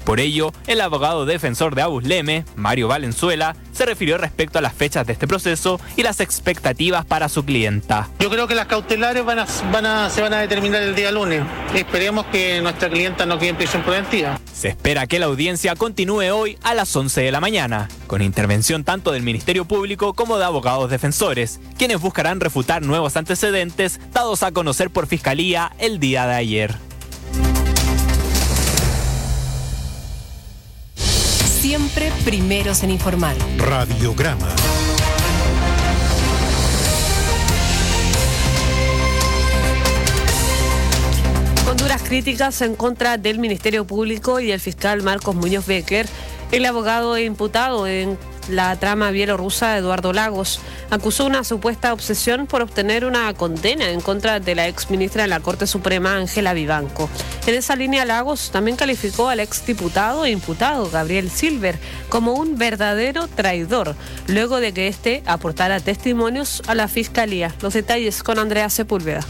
Por ello, el abogado defensor de Agus Leme, Mario Valenzuela, se refirió respecto a las fechas de este proceso y las expectativas para su clienta. Yo creo que las cautelares van a, van a, se van a determinar el día lunes. Esperemos que nuestra clienta no quede en prisión preventiva. Se espera que la audiencia continúe hoy a las once de la mañana, con intervención tanto del Ministerio Público como de abogados defensores, quienes buscarán refutar nuevos antecedentes dados a conocer por Fiscalía el día de ayer. Siempre primeros en informar. Radiograma. Con duras críticas en contra del Ministerio Público y el fiscal Marcos Muñoz Becker, el abogado e imputado en la trama bielorrusa Eduardo Lagos acusó una supuesta obsesión por obtener una condena en contra de la exministra de la Corte Suprema, Ángela Vivanco. En esa línea, Lagos también calificó al exdiputado e imputado Gabriel Silver como un verdadero traidor, luego de que éste aportara testimonios a la Fiscalía. Los detalles con Andrea Sepúlveda.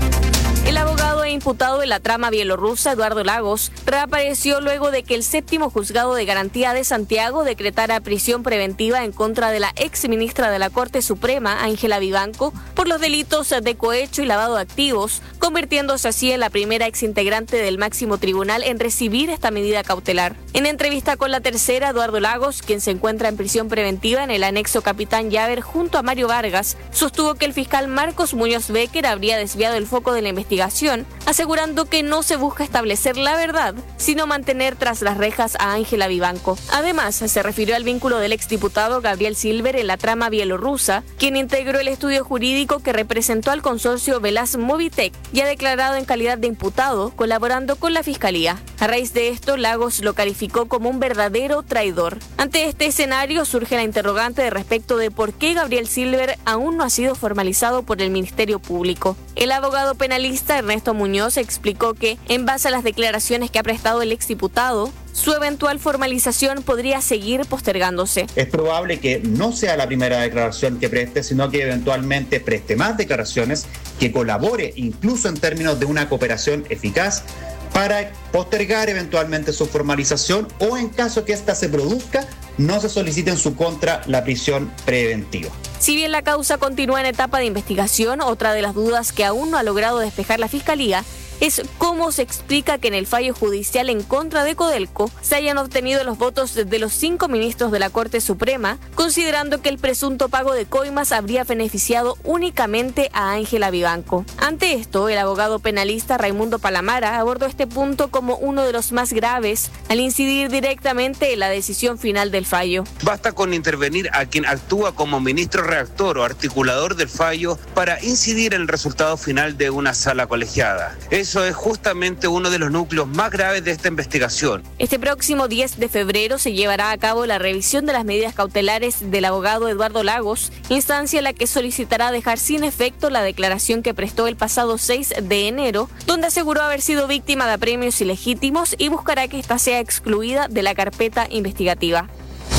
El abogado e imputado de la trama bielorrusa, Eduardo Lagos, reapareció luego de que el séptimo juzgado de garantía de Santiago decretara prisión preventiva en contra de la exministra de la Corte Suprema, Ángela Vivanco, por los delitos de cohecho y lavado de activos, convirtiéndose así en la primera exintegrante del máximo tribunal en recibir esta medida cautelar. En entrevista con La Tercera, Eduardo Lagos, quien se encuentra en prisión preventiva en el anexo Capitán Llaver junto a Mario Vargas, sostuvo que el fiscal Marcos Muñoz Becker habría desviado el foco de la investigación, asegurando que no se busca establecer la verdad, sino mantener tras las rejas a Ángela Vivanco. Además, se refirió al vínculo del exdiputado Gabriel Silver en la trama bielorrusa, quien integró el estudio jurídico que representó al consorcio Velas Movitech y ha declarado en calidad de imputado, colaborando con la Fiscalía. A raíz de esto, Lagos lo calificó como un verdadero traidor. Ante este escenario, surge la interrogante de respecto de por qué Gabriel Silver aún no ha sido formalizado por el Ministerio Público. El abogado penalista Ernesto Muñoz explicó que, en base a las declaraciones que ha prestado el exdiputado, su eventual formalización podría seguir postergándose. Es probable que no sea la primera declaración que preste, sino que eventualmente preste más declaraciones, que colabore incluso en términos de una cooperación eficaz para postergar eventualmente su formalización o, en caso que ésta se produzca, no se solicite en su contra la prisión preventiva. Si bien la causa continúa en etapa de investigación, otra de las dudas que aún no ha logrado despejar la Fiscalía es cómo se explica que en el fallo judicial en contra de Codelco se hayan obtenido los votos de los cinco ministros de la Corte Suprema, considerando que el presunto pago de coimas habría beneficiado únicamente a Ángela Vivanco. Ante esto, el abogado penalista Raimundo Palamara abordó este punto como uno de los más graves, al incidir directamente en la decisión final del fallo. Basta con intervenir a quien actúa como ministro redactor o articulador del fallo para incidir en el resultado final de una sala colegiada. Es Eso es justamente uno de los núcleos más graves de esta investigación. Este próximo diez de febrero se llevará a cabo la revisión de las medidas cautelares del abogado Eduardo Lagos, instancia en la que solicitará dejar sin efecto la declaración que prestó el pasado seis de enero, donde aseguró haber sido víctima de apremios ilegítimos y buscará que ésta sea excluida de la carpeta investigativa.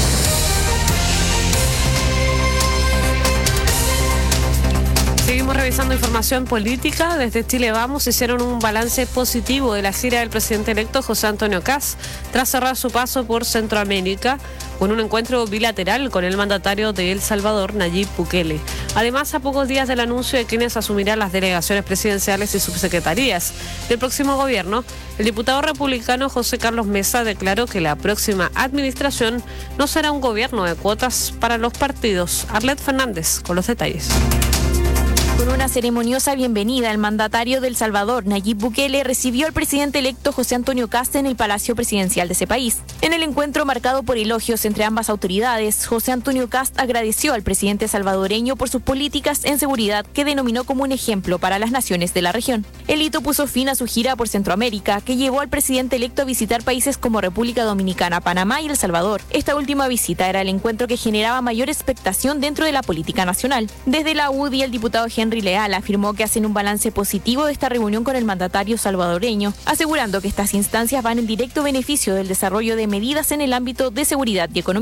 Seguimos revisando información política. Desde Chile Vamos hicieron un balance positivo de la gira del presidente electo José Antonio Kast tras cerrar su paso por Centroamérica con un encuentro bilateral con el mandatario de El Salvador, Nayib Bukele. Además, a pocos días del anuncio de quienes asumirán las delegaciones presidenciales y subsecretarías del próximo gobierno, el diputado republicano José Carlos Mesa declaró que la próxima administración no será un gobierno de cuotas para los partidos. Arlet Fernández con los detalles. Con una ceremoniosa bienvenida, el mandatario de El Salvador, Nayib Bukele, recibió al presidente electo José Antonio Kast en el Palacio Presidencial de ese país. En el encuentro marcado por elogios entre ambas autoridades, José Antonio Kast agradeció al presidente salvadoreño por sus políticas en seguridad que denominó como un ejemplo para las naciones de la región. El hito puso fin a su gira por Centroamérica, que llevó al presidente electo a visitar países como República Dominicana, Panamá y El Salvador. Esta última visita era el encuentro que generaba mayor expectación dentro de la política nacional. Desde la U D I, el diputado Henry Leal afirmó que hacen un balance positivo de esta reunión con el mandatario salvadoreño, asegurando que estas instancias van en directo beneficio del desarrollo de medidas en el ámbito de seguridad y economía.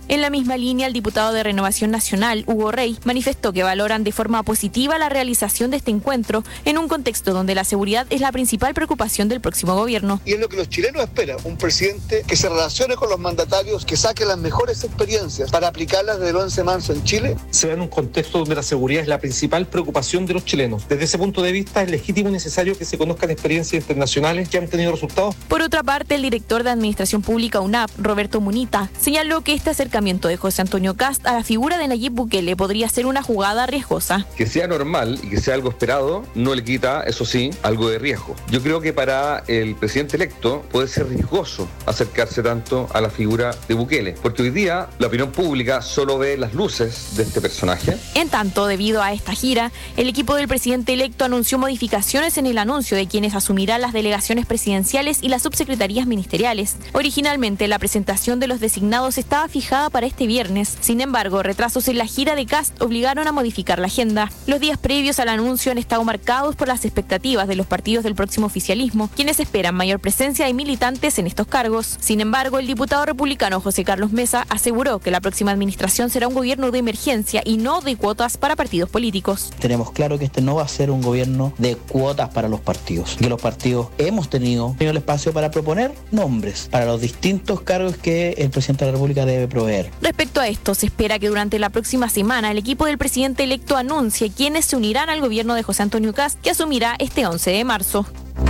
En la misma línea, el diputado de Renovación Nacional, Hugo Rey, manifestó que valoran de forma positiva la realización de este encuentro en un contexto donde la seguridad es la principal preocupación del próximo gobierno. Y es lo que los chilenos esperan, un presidente que se relacione con los mandatarios, que saque las mejores experiencias para aplicarlas desde el once de marzo en Chile. Se ve en un contexto donde la seguridad es la principal preocupación de los chilenos. Desde ese punto de vista es legítimo y necesario que se conozcan experiencias internacionales que han tenido resultados. Por otra parte, el director de Administración Pública U N A P, Roberto Munita, señaló que este acercamiento de José Antonio Kast a la figura de Nayib Bukele podría ser una jugada riesgosa. Que sea normal y que sea algo esperado no le quita, eso sí, algo de riesgo. Yo creo que para el presidente electo puede ser riesgoso acercarse tanto a la figura de Bukele, porque hoy día la opinión pública solo ve las luces de este personaje. En tanto, debido a esta gira, el equipo del presidente electo anunció modificaciones en el anuncio de quienes asumirán las delegaciones presidenciales y las subsecretarías ministeriales. Originalmente, la presentación de los designados estaba fijada para este viernes. Sin embargo, retrasos en la gira de Kast obligaron a modificar la agenda. Los días previos al anuncio han estado marcados por las expectativas de los partidos del próximo oficialismo, quienes esperan mayor presencia de militantes en estos cargos. Sin embargo, el diputado republicano José Carlos Mesa aseguró que la próxima administración será un gobierno de emergencia y no de cuotas para partidos políticos. Tenemos claro que este no va a ser un gobierno de cuotas para los partidos, que los partidos hemos tenido, tenido el espacio para proponer nombres para los distintos cargos que el presidente de la República debe proveer. Respecto a esto, se espera que durante la próxima semana el equipo del presidente electo anuncie quiénes se unirán al gobierno de José Antonio Kast, que asumirá este once de marzo.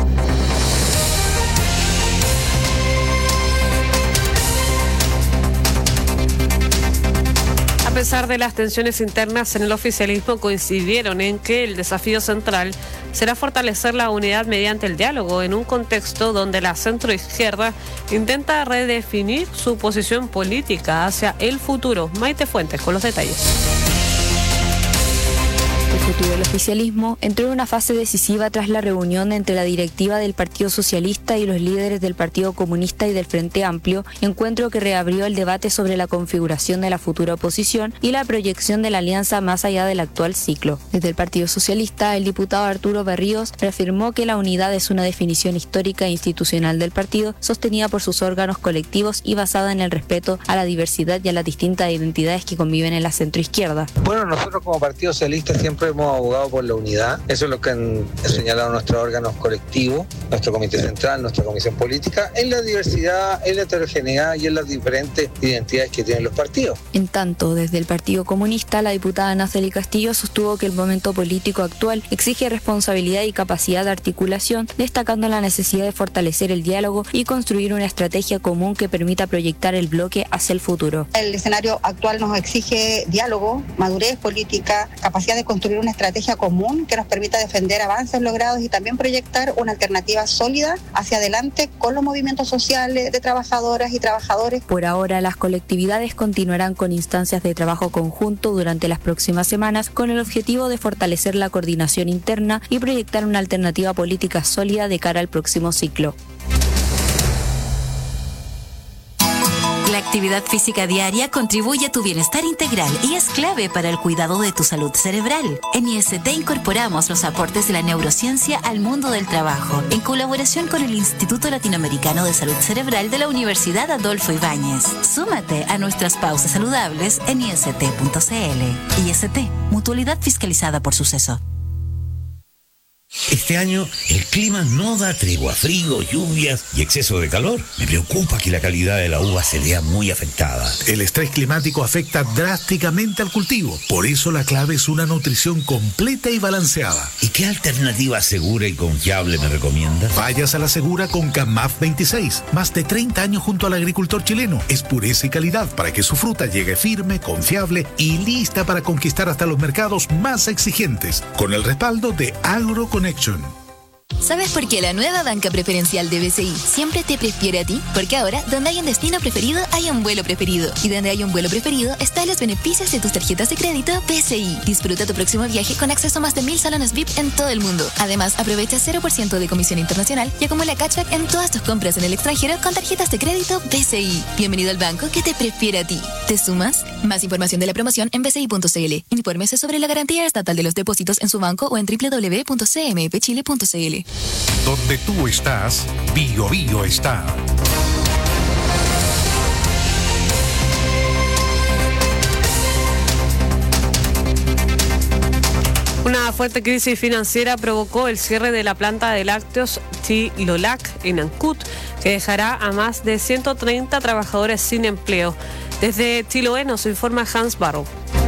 A pesar de las tensiones internas en el oficialismo, coincidieron en que el desafío central será fortalecer la unidad mediante el diálogo en un contexto donde la centroizquierda intenta redefinir su posición política hacia el futuro. Maite Fuentes con los detalles. El futuro del oficialismo entró en una fase decisiva tras la reunión entre la directiva del Partido Socialista y los líderes del Partido Comunista y del Frente Amplio, encuentro que reabrió el debate sobre la configuración de la futura oposición y la proyección de la alianza más allá del actual ciclo. Desde el Partido Socialista, el diputado Arturo Berríos reafirmó que la unidad es una definición histórica e institucional del partido, sostenida por sus órganos colectivos y basada en el respeto a la diversidad y a las distintas identidades que conviven en la centroizquierda. Bueno, nosotros como Partido Socialista siempre hemos abogado por la unidad. Eso es lo que han señalado nuestros órganos colectivos, nuestro comité central, nuestra comisión política, en la diversidad, en la heterogeneidad y en las diferentes identidades que tienen los partidos. En tanto, desde el Partido Comunista, la diputada Naceli Castillo sostuvo que el momento político actual exige responsabilidad y capacidad de articulación, destacando la necesidad de fortalecer el diálogo y construir una estrategia común que permita proyectar el bloque hacia el futuro. El escenario actual nos exige diálogo, madurez política, capacidad de construir una estrategia común que nos permita defender avances logrados y también proyectar una alternativa sólida hacia adelante con los movimientos sociales de trabajadoras y trabajadores. Por ahora, las colectividades continuarán con instancias de trabajo conjunto durante las próximas semanas con el objetivo de fortalecer la coordinación interna y proyectar una alternativa política sólida de cara al próximo ciclo. La actividad física diaria contribuye a tu bienestar integral y es clave para el cuidado de tu salud cerebral. En I S T incorporamos los aportes de la neurociencia al mundo del trabajo, en colaboración con el Instituto Latinoamericano de Salud Cerebral de la Universidad Adolfo Ibáñez. Súmate a nuestras pausas saludables en I S T punto C L. I S T, mutualidad fiscalizada por Suceso. Este año el clima no da tregua, frío, lluvias y exceso de calor. Me preocupa que la calidad de la uva se vea muy afectada. El estrés climático afecta drásticamente al cultivo. Por eso la clave es una nutrición completa y balanceada. ¿Y qué alternativa segura y confiable me recomiendas? Vayas a la segura con Camaf veintiséis. Más de treinta años junto al agricultor chileno. Es pureza y calidad para que su fruta llegue firme, confiable y lista para conquistar hasta los mercados más exigentes. Con el respaldo de Agro Connection. ¿Sabes por qué la nueva banca preferencial de B C I siempre te prefiere a ti? Porque ahora, donde hay un destino preferido, hay un vuelo preferido. Y donde hay un vuelo preferido, están los beneficios de tus tarjetas de crédito B C I. Disfruta tu próximo viaje con acceso a más de mil salones V I P en todo el mundo. Además, aprovecha cero por ciento de comisión internacional y acumula cashback en todas tus compras en el extranjero con tarjetas de crédito B C I. Bienvenido al banco que te prefiere a ti. ¿Te sumas? Más información de la promoción en b c i punto c l. Infórmese sobre la garantía estatal de los depósitos en su banco o en w w w punto c m f chile punto c l. Donde tú estás, Bio Bio está. fuerte crisis financiera provocó el cierre de la planta de lácteos Chilolac en Ancud, que dejará a más de ciento treinta trabajadores sin empleo. Desde Chiloé nos informa Hans Barrow.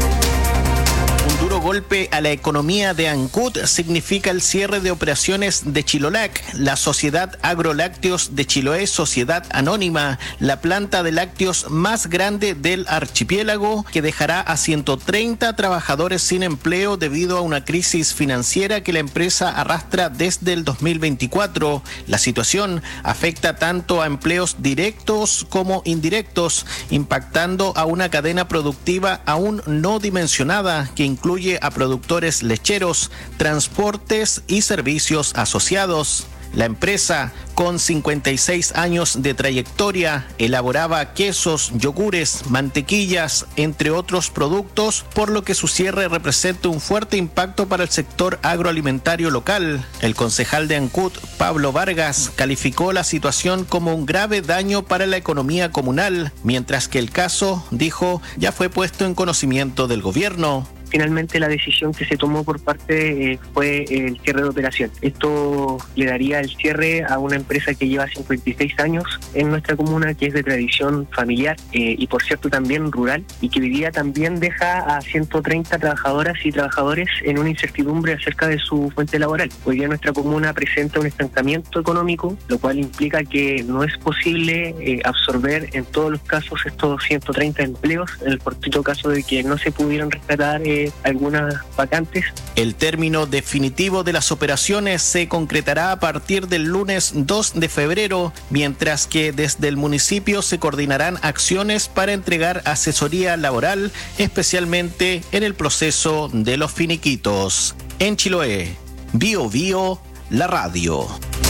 Un duro golpe a la economía de Ancud significa el cierre de operaciones de Chilolac, la Sociedad Agrolácteos de Chiloé, sociedad anónima, la planta de lácteos más grande del archipiélago, que dejará a ciento treinta trabajadores sin empleo debido a una crisis financiera que la empresa arrastra desde el dos mil veinticuatro. La situación afecta tanto a empleos directos como indirectos, impactando a una cadena productiva aún no dimensionada que incluye a productores lecheros, transportes y servicios asociados. La empresa, con cincuenta y seis años de trayectoria, elaboraba quesos, yogures, mantequillas, entre otros productos, por lo que su cierre representa un fuerte impacto para el sector agroalimentario local. El concejal de Ancud, Pablo Vargas, calificó la situación como un grave daño para la economía comunal, mientras que el caso, dijo, ya fue puesto en conocimiento del gobierno. Finalmente la decisión que se tomó por parte eh, fue el cierre de operación. Esto le daría el cierre a una empresa que lleva cincuenta y seis años en nuestra comuna, que es de tradición familiar eh, y por cierto también rural, y que hoy día también deja a ciento treinta trabajadoras y trabajadores en una incertidumbre acerca de su fuente laboral. Hoy día nuestra comuna presenta un estancamiento económico, lo cual implica que no es posible eh, absorber en todos los casos estos ciento treinta empleos, en el fortuito caso de que no se pudieran rescatar eh, algunas vacantes. El término definitivo de las operaciones se concretará a partir del lunes dos de febrero, mientras que desde el municipio se coordinarán acciones para entregar asesoría laboral, especialmente en el proceso de los finiquitos. En Chiloé, Bio Bio, la radio.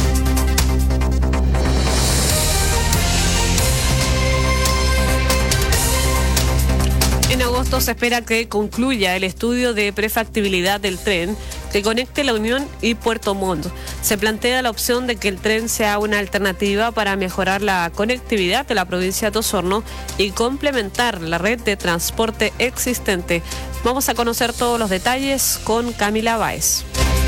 En agosto se espera que concluya el estudio de prefactibilidad del tren que conecte La Unión y Puerto Montt. Se plantea la opción de que el tren sea una alternativa para mejorar la conectividad de la provincia de Osorno y complementar la red de transporte existente. Vamos a conocer todos los detalles con Camila Báez.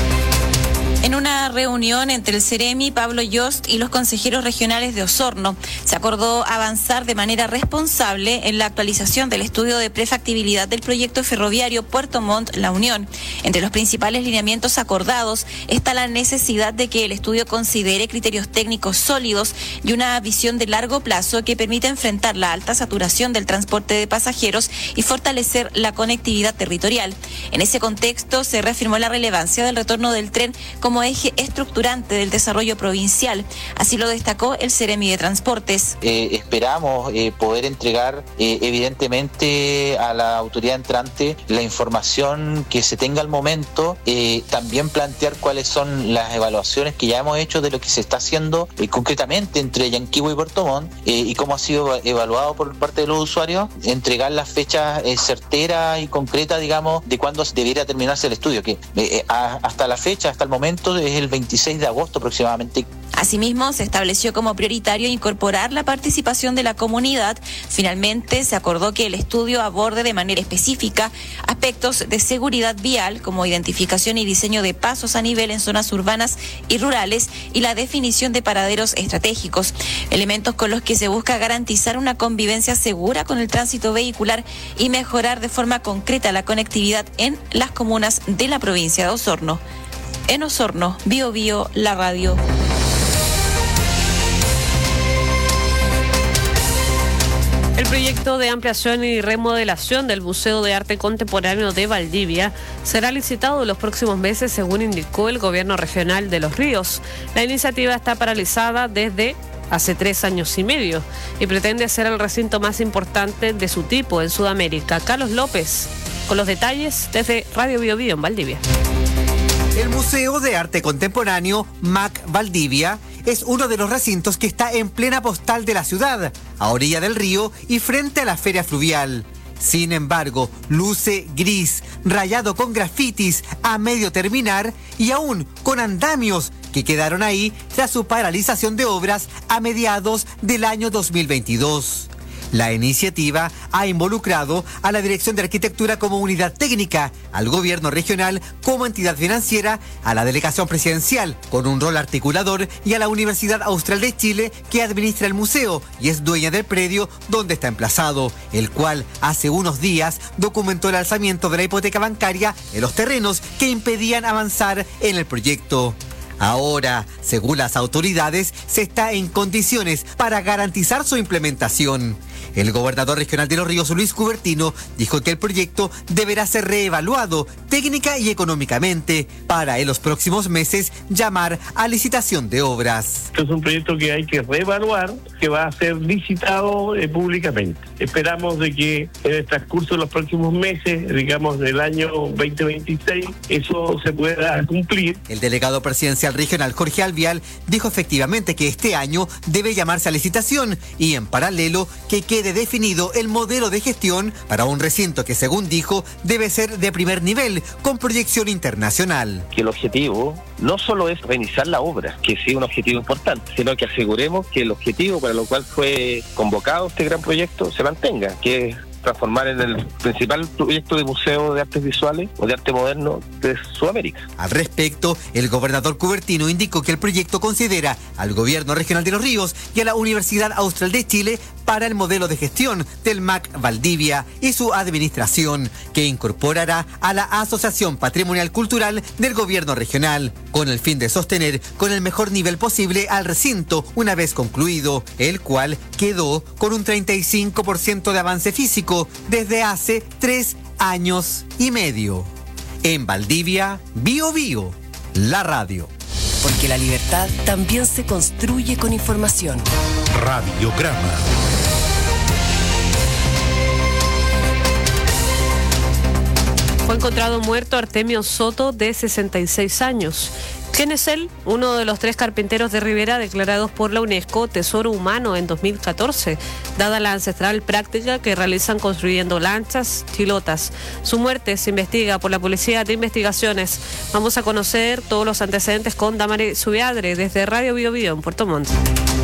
En una reunión entre el Ceremi, Pablo Yost y los consejeros regionales de Osorno, se acordó avanzar de manera responsable en la actualización del estudio de prefactibilidad del proyecto ferroviario Puerto Montt La Unión. Entre los principales lineamientos acordados está la necesidad de que el estudio considere criterios técnicos sólidos y una visión de largo plazo que permita enfrentar la alta saturación del transporte de pasajeros y fortalecer la conectividad territorial. En ese contexto se reafirmó la relevancia del retorno del tren como como eje estructurante del desarrollo provincial. Así lo destacó el Ceremi de Transportes. Eh, esperamos eh, poder entregar eh, evidentemente a la autoridad entrante la información que se tenga al momento, eh, también plantear cuáles son las evaluaciones que ya hemos hecho de lo que se está haciendo eh, concretamente entre Yanquihue y Puerto Montt eh, y cómo ha sido evaluado por parte de los usuarios, entregar las fechas eh, certeras y concretas, digamos, de cuándo debiera terminarse el estudio, que eh, a, hasta la fecha, hasta el momento es el veintiséis de agosto aproximadamente. Asimismo, se estableció como prioritario incorporar la participación de la comunidad. Finalmente, se acordó que el estudio aborde de manera específica aspectos de seguridad vial, como identificación y diseño de pasos a nivel en zonas urbanas y rurales y la definición de paraderos estratégicos, elementos con los que se busca garantizar una convivencia segura con el tránsito vehicular y mejorar de forma concreta la conectividad en las comunas de la provincia de Osorno. En Osorno, Bio Bio, la radio. El proyecto de ampliación y remodelación del Museo de Arte Contemporáneo de Valdivia será licitado en los próximos meses, según indicó el Gobierno Regional de Los Ríos. La iniciativa está paralizada desde hace tres años y medio y pretende ser el recinto más importante de su tipo en Sudamérica. Carlos López, con los detalles desde Radio Bio Bio en Valdivia. El Museo de Arte Contemporáneo M A C Valdivia es uno de los recintos que está en plena postal de la ciudad, a orilla del río y frente a la feria fluvial. Sin embargo, luce gris, rayado con grafitis a medio terminar y aún con andamios que quedaron ahí tras su paralización de obras a mediados del año dos mil veintidós. La iniciativa ha involucrado a la Dirección de Arquitectura como unidad técnica, al gobierno regional como entidad financiera, a la delegación presidencial con un rol articulador y a la Universidad Austral de Chile, que administra el museo y es dueña del predio donde está emplazado, el cual hace unos días documentó el alzamiento de la hipoteca bancaria en los terrenos que impedían avanzar en el proyecto. Ahora, según las autoridades, se está en condiciones para garantizar su implementación. El gobernador regional de Los Ríos, Luis Cubertino, dijo que el proyecto deberá ser reevaluado técnica y económicamente para en los próximos meses llamar a licitación de obras. Este es un proyecto que hay que reevaluar, que va a ser licitado eh, públicamente. Esperamos de que en el transcurso de los próximos meses, digamos del año veinte veintiséis, eso se pueda cumplir. El delegado presidencial regional, Jorge Alvial, dijo efectivamente que este año debe llamarse a licitación y en paralelo que quede definido el modelo de gestión para un recinto que, según dijo, debe ser de primer nivel con proyección internacional. Que el objetivo no solo es reiniciar la obra, que sí es un objetivo importante, sino que aseguremos que el objetivo para lo cual fue convocado este gran proyecto se mantenga, que es transformar en el principal proyecto de museo de artes visuales o de arte moderno de Sudamérica. Al respecto, el gobernador Cubertino indicó que el proyecto considera al gobierno regional de Los Ríos y a la Universidad Austral de Chile para el modelo de gestión del M A C Valdivia y su administración, que incorporará a la Asociación Patrimonial Cultural del gobierno regional, con el fin de sostener con el mejor nivel posible al recinto una vez concluido, el cual quedó con un treinta y cinco por ciento de avance físico desde hace tres años y medio. En Valdivia, Bio Bio, la radio. Porque la libertad también se construye con información. Radiograma. Fue encontrado muerto Artemio Soto, de sesenta y seis años. ¿Quién es él? Uno de los tres carpinteros de Rivera declarados por la UNESCO Tesoro Humano en dos mil catorce, dada la ancestral práctica que realizan construyendo lanchas, chilotas. Su muerte se investiga por la Policía de Investigaciones. Vamos a conocer todos los antecedentes con Damari Subiadre desde Radio Bio Bio en Puerto Montt.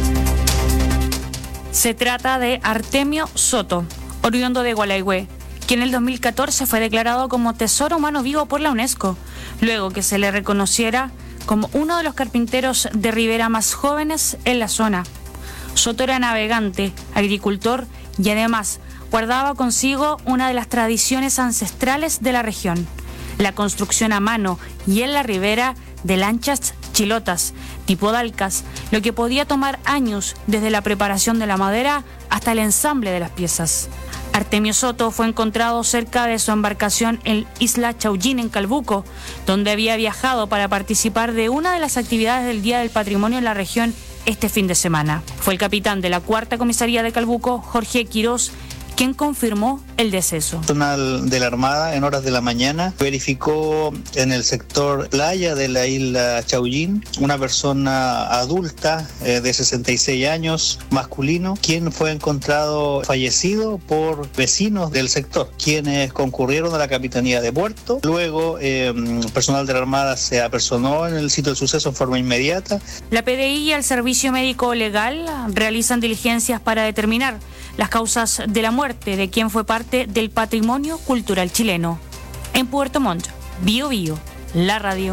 Se trata de Artemio Soto, oriundo de Gualeguay, quien en el dos mil catorce fue declarado como Tesoro Humano Vivo por la UNESCO, luego que se le reconociera como uno de los carpinteros de Rivera más jóvenes en la zona. Soto era navegante, agricultor y además guardaba consigo una de las tradiciones ancestrales de la región, la construcción a mano y en la ribera de lanchas chilotas, tipo dalcas, lo que podía tomar años desde la preparación de la madera hasta el ensamble de las piezas. Artemio Soto fue encontrado cerca de su embarcación en Isla Chaullín, en Calbuco, donde había viajado para participar de una de las actividades del Día del Patrimonio en la región este fin de semana. Fue el capitán de la Cuarta Comisaría de Calbuco, Jorge Quirós, quien confirmó el deceso. Personal de la Armada en horas de la mañana verificó en el sector playa de la isla Chaullín una persona adulta eh, de sesenta y seis años, masculino, quien fue encontrado fallecido por vecinos del sector, quienes concurrieron a la Capitanía de Puerto. Luego, eh, personal de la Armada se apersonó en el sitio del suceso en forma inmediata. La P D I y el Servicio Médico Legal realizan diligencias para determinar las causas de la muerte de quien fue parte del patrimonio cultural chileno. En Puerto Montt, Bio Bio, la radio.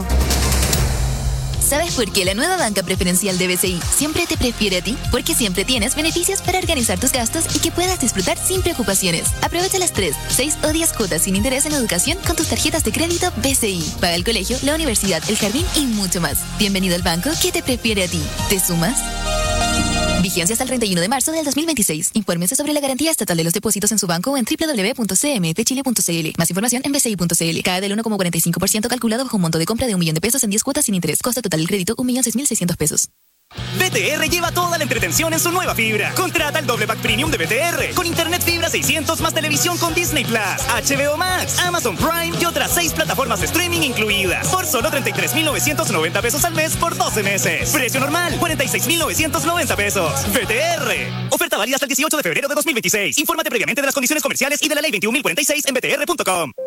¿Sabes por qué la nueva banca preferencial de B C I siempre te prefiere a ti? Porque siempre tienes beneficios para organizar tus gastos y que puedas disfrutar sin preocupaciones. Aprovecha las tres, seis o diez cuotas sin interés en educación con tus tarjetas de crédito B C I. Paga el colegio, la universidad, el jardín y mucho más. Bienvenido al banco que te prefiere a ti. ¿Te sumas? Vigencia hasta el treinta y uno de marzo del dos mil veintiséis. Infórmese sobre la garantía estatal de los depósitos en su banco o en doble u doble u doble u punto c m t chile punto c l. Más información en b c i punto c l. Cada del uno coma cuarenta y cinco por ciento calculado bajo un monto de compra de un millón de pesos en diez cuotas sin interés. Costo total del crédito un millón seis mil seiscientos pesos. B T R lleva toda la entretención en su nueva fibra. Contrata el doble pack premium de B T R con internet fibra seiscientos más televisión con Disney Plus, H B O Max, Amazon Prime y otras seis plataformas de streaming incluidas por solo treinta y tres mil novecientos noventa pesos al mes por doce meses. Precio normal cuarenta y seis mil novecientos noventa pesos. B T R. Oferta válida hasta el dieciocho de febrero de dos mil veintiséis. Infórmate previamente de las condiciones comerciales y de la ley veintiún mil cuarenta y seis en b t r punto com.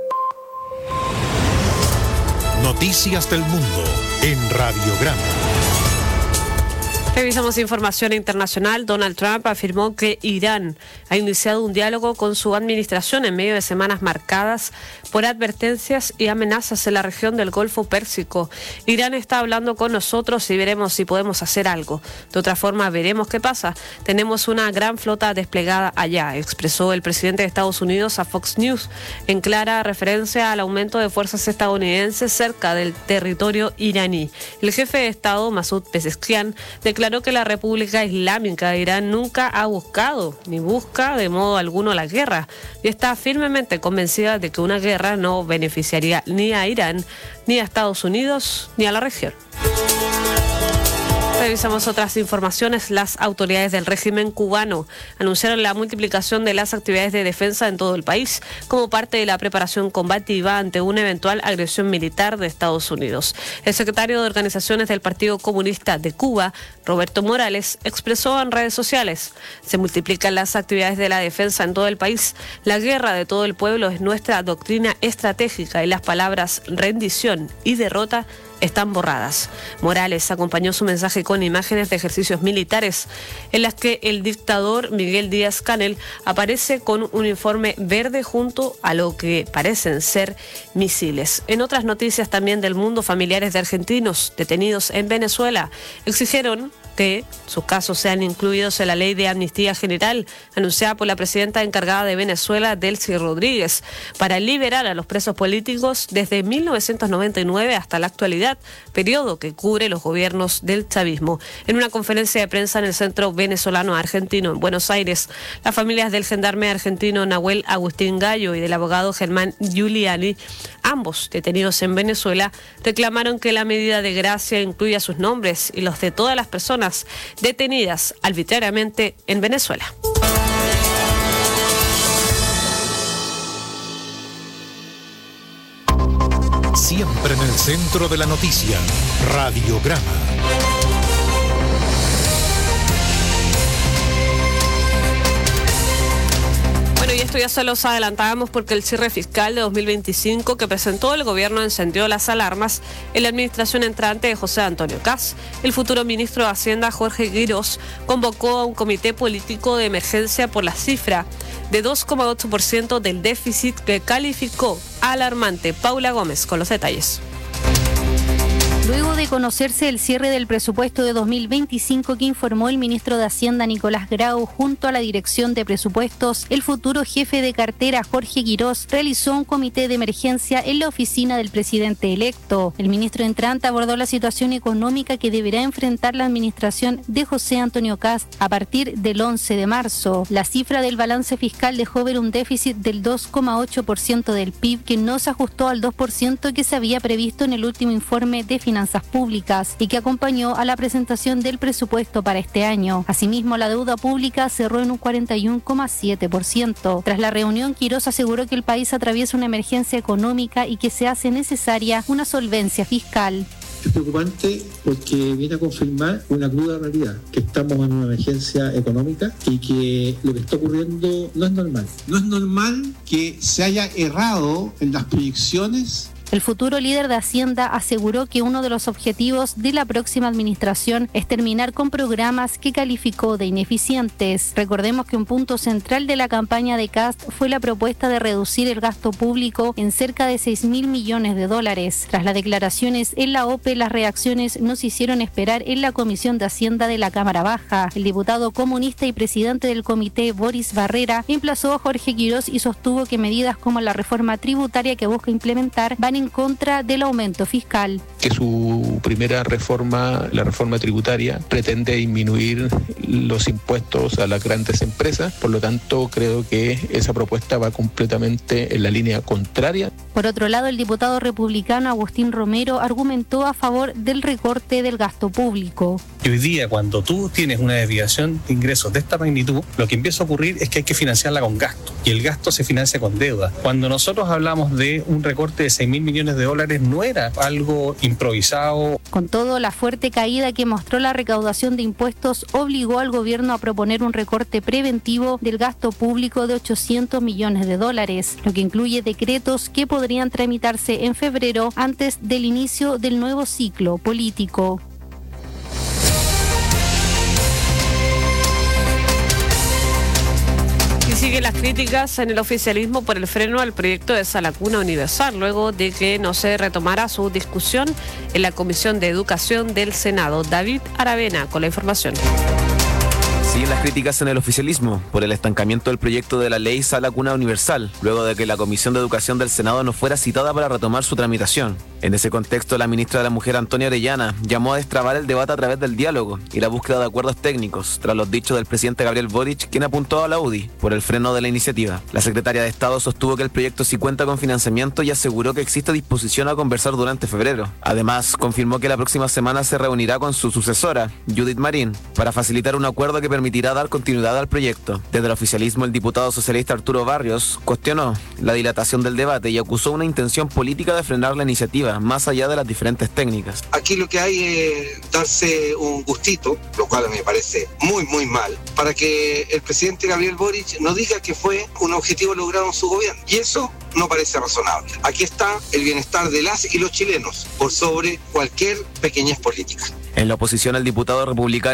Noticias del mundo en Radiograma. Revisamos información internacional. Donald Trump afirmó que Irán ha iniciado un diálogo con su administración en medio de semanas marcadas por advertencias y amenazas en la región del Golfo Pérsico. Irán está hablando con nosotros y veremos si podemos hacer algo. De otra forma, veremos qué pasa. Tenemos una gran flota desplegada allá, expresó el presidente de Estados Unidos a Fox News, en clara referencia al aumento de fuerzas estadounidenses cerca del territorio iraní. El jefe de Estado, Masoud Pezeshkian, declaró que la República Islámica de Irán nunca ha buscado ni busca de modo alguno la guerra y está firmemente convencida de que una guerra no beneficiaría ni a Irán, ni a Estados Unidos, ni a la región. Revisamos otras informaciones. Las autoridades del régimen cubano anunciaron la multiplicación de las actividades de defensa en todo el país como parte de la preparación combativa ante una eventual agresión militar de Estados Unidos. El secretario de Organizaciones del Partido Comunista de Cuba, Roberto Morales, expresó en redes sociales: se multiplican las actividades de la defensa en todo el país. La guerra de todo el pueblo es nuestra doctrina estratégica y las palabras rendición y derrota están borradas. Morales acompañó su mensaje con imágenes de ejercicios militares en las que el dictador Miguel Díaz-Canel aparece con un uniforme verde junto a lo que parecen ser misiles. En otras noticias también del mundo, familiares de argentinos detenidos en Venezuela exigieron que sus casos sean incluidos en la ley de amnistía general anunciada por la presidenta encargada de Venezuela, Delcy Rodríguez, para liberar a los presos políticos desde mil novecientos noventa y nueve hasta la actualidad, periodo que cubre los gobiernos del chavismo. En una conferencia de prensa en el Centro Venezolano Argentino en Buenos Aires, las familias del gendarme argentino Nahuel Agustín Gallo y del abogado Germán Giuliani, ambos detenidos en Venezuela, reclamaron que la medida de gracia incluya sus nombres y los de todas las personas detenidas arbitrariamente en Venezuela. Siempre en el centro de la noticia, Radiograma. Y esto ya se los adelantábamos porque el cierre fiscal de dos mil veinticinco que presentó el gobierno encendió las alarmas en la administración entrante de José Antonio Kast. El futuro ministro de Hacienda, Jorge Guirós, convocó a un comité político de emergencia por la cifra de dos coma ocho por ciento del déficit que calificó alarmante. Paula Gómez con los detalles. Luego de conocerse el cierre del presupuesto de dos mil veinticinco que informó el ministro de Hacienda Nicolás Grau junto a la Dirección de Presupuestos, el futuro jefe de cartera Jorge Guirós realizó un comité de emergencia en la oficina del presidente electo. El ministro entrante abordó la situación económica que deberá enfrentar la administración de José Antonio Kast a partir del once de marzo. La cifra del balance fiscal dejó ver un déficit del dos coma ocho por ciento del P I B que no se ajustó al dos por ciento que se había previsto en el último informe de finanzas públicas y que acompañó a la presentación del presupuesto para este año. Asimismo, la deuda pública cerró en un cuarenta y uno coma siete por ciento. Tras la reunión, Guirós aseguró que el país atraviesa una emergencia económica y que se hace necesaria una solvencia fiscal. Es preocupante porque viene a confirmar una cruda realidad, que estamos en una emergencia económica y que lo que está ocurriendo no es normal. No es normal que se haya errado en las proyecciones. El futuro líder de Hacienda aseguró que uno de los objetivos de la próxima administración es terminar con programas que calificó de ineficientes. Recordemos que un punto central de la campaña de Kast fue la propuesta de reducir el gasto público en cerca de seis mil millones de dólares. Tras las declaraciones en la O P E, las reacciones no se hicieron esperar en la Comisión de Hacienda de la Cámara Baja. El diputado comunista y presidente del comité, Boris Barrera, emplazó a Jorge Guirós y sostuvo que medidas como la reforma tributaria que busca implementar van en contra del aumento fiscal. Que su primera reforma, la reforma tributaria, pretende disminuir los impuestos a las grandes empresas, por lo tanto creo que esa propuesta va completamente en la línea contraria. Por otro lado, el diputado republicano Agustín Romero argumentó a favor del recorte del gasto público. Y hoy día, cuando tú tienes una desviación de ingresos de esta magnitud, lo que empieza a ocurrir es que hay que financiarla con gasto, y el gasto se financia con deuda. Cuando nosotros hablamos de un recorte de seis mil millones de dólares, no era algo improvisado. Con todo, la fuerte caída que mostró la recaudación de impuestos obligó al gobierno a proponer un recorte preventivo del gasto público de ochocientos millones de dólares, lo que incluye decretos que podrían tramitarse en febrero antes del inicio del nuevo ciclo político. Siguen las críticas en el oficialismo por el freno al proyecto de esa lacuna universal, luego de que no se retomara su discusión en la Comisión de Educación del Senado. David Aravena con la información. Siguen las críticas en el oficialismo por el estancamiento del proyecto de la ley Sala Cuna Universal, luego de que la Comisión de Educación del Senado no fuera citada para retomar su tramitación. En ese contexto, la ministra de la Mujer, Antonia Orellana, llamó a destrabar el debate a través del diálogo y la búsqueda de acuerdos técnicos, tras los dichos del presidente Gabriel Boric, quien apuntó a la U D I por el freno de la iniciativa. La secretaria de Estado sostuvo que el proyecto sí cuenta con financiamiento y aseguró que existe disposición a conversar durante febrero. Además, confirmó que la próxima semana se reunirá con su sucesora, Judith Marín, para facilitar un acuerdo que permitirá dar continuidad al proyecto. Desde el oficialismo, el diputado socialista Arturo Barrios cuestionó la dilatación del debate y acusó una intención política de frenar la iniciativa, más allá de las diferentes técnicas. Aquí lo que hay es darse un gustito, lo cual me parece muy, muy mal, para que el presidente Gabriel Boric no diga que fue un objetivo logrado en su gobierno. Y eso no parece razonable. Aquí está el bienestar de las y los chilenos, por sobre cualquier pequeñez política. En la oposición, el diputado republicano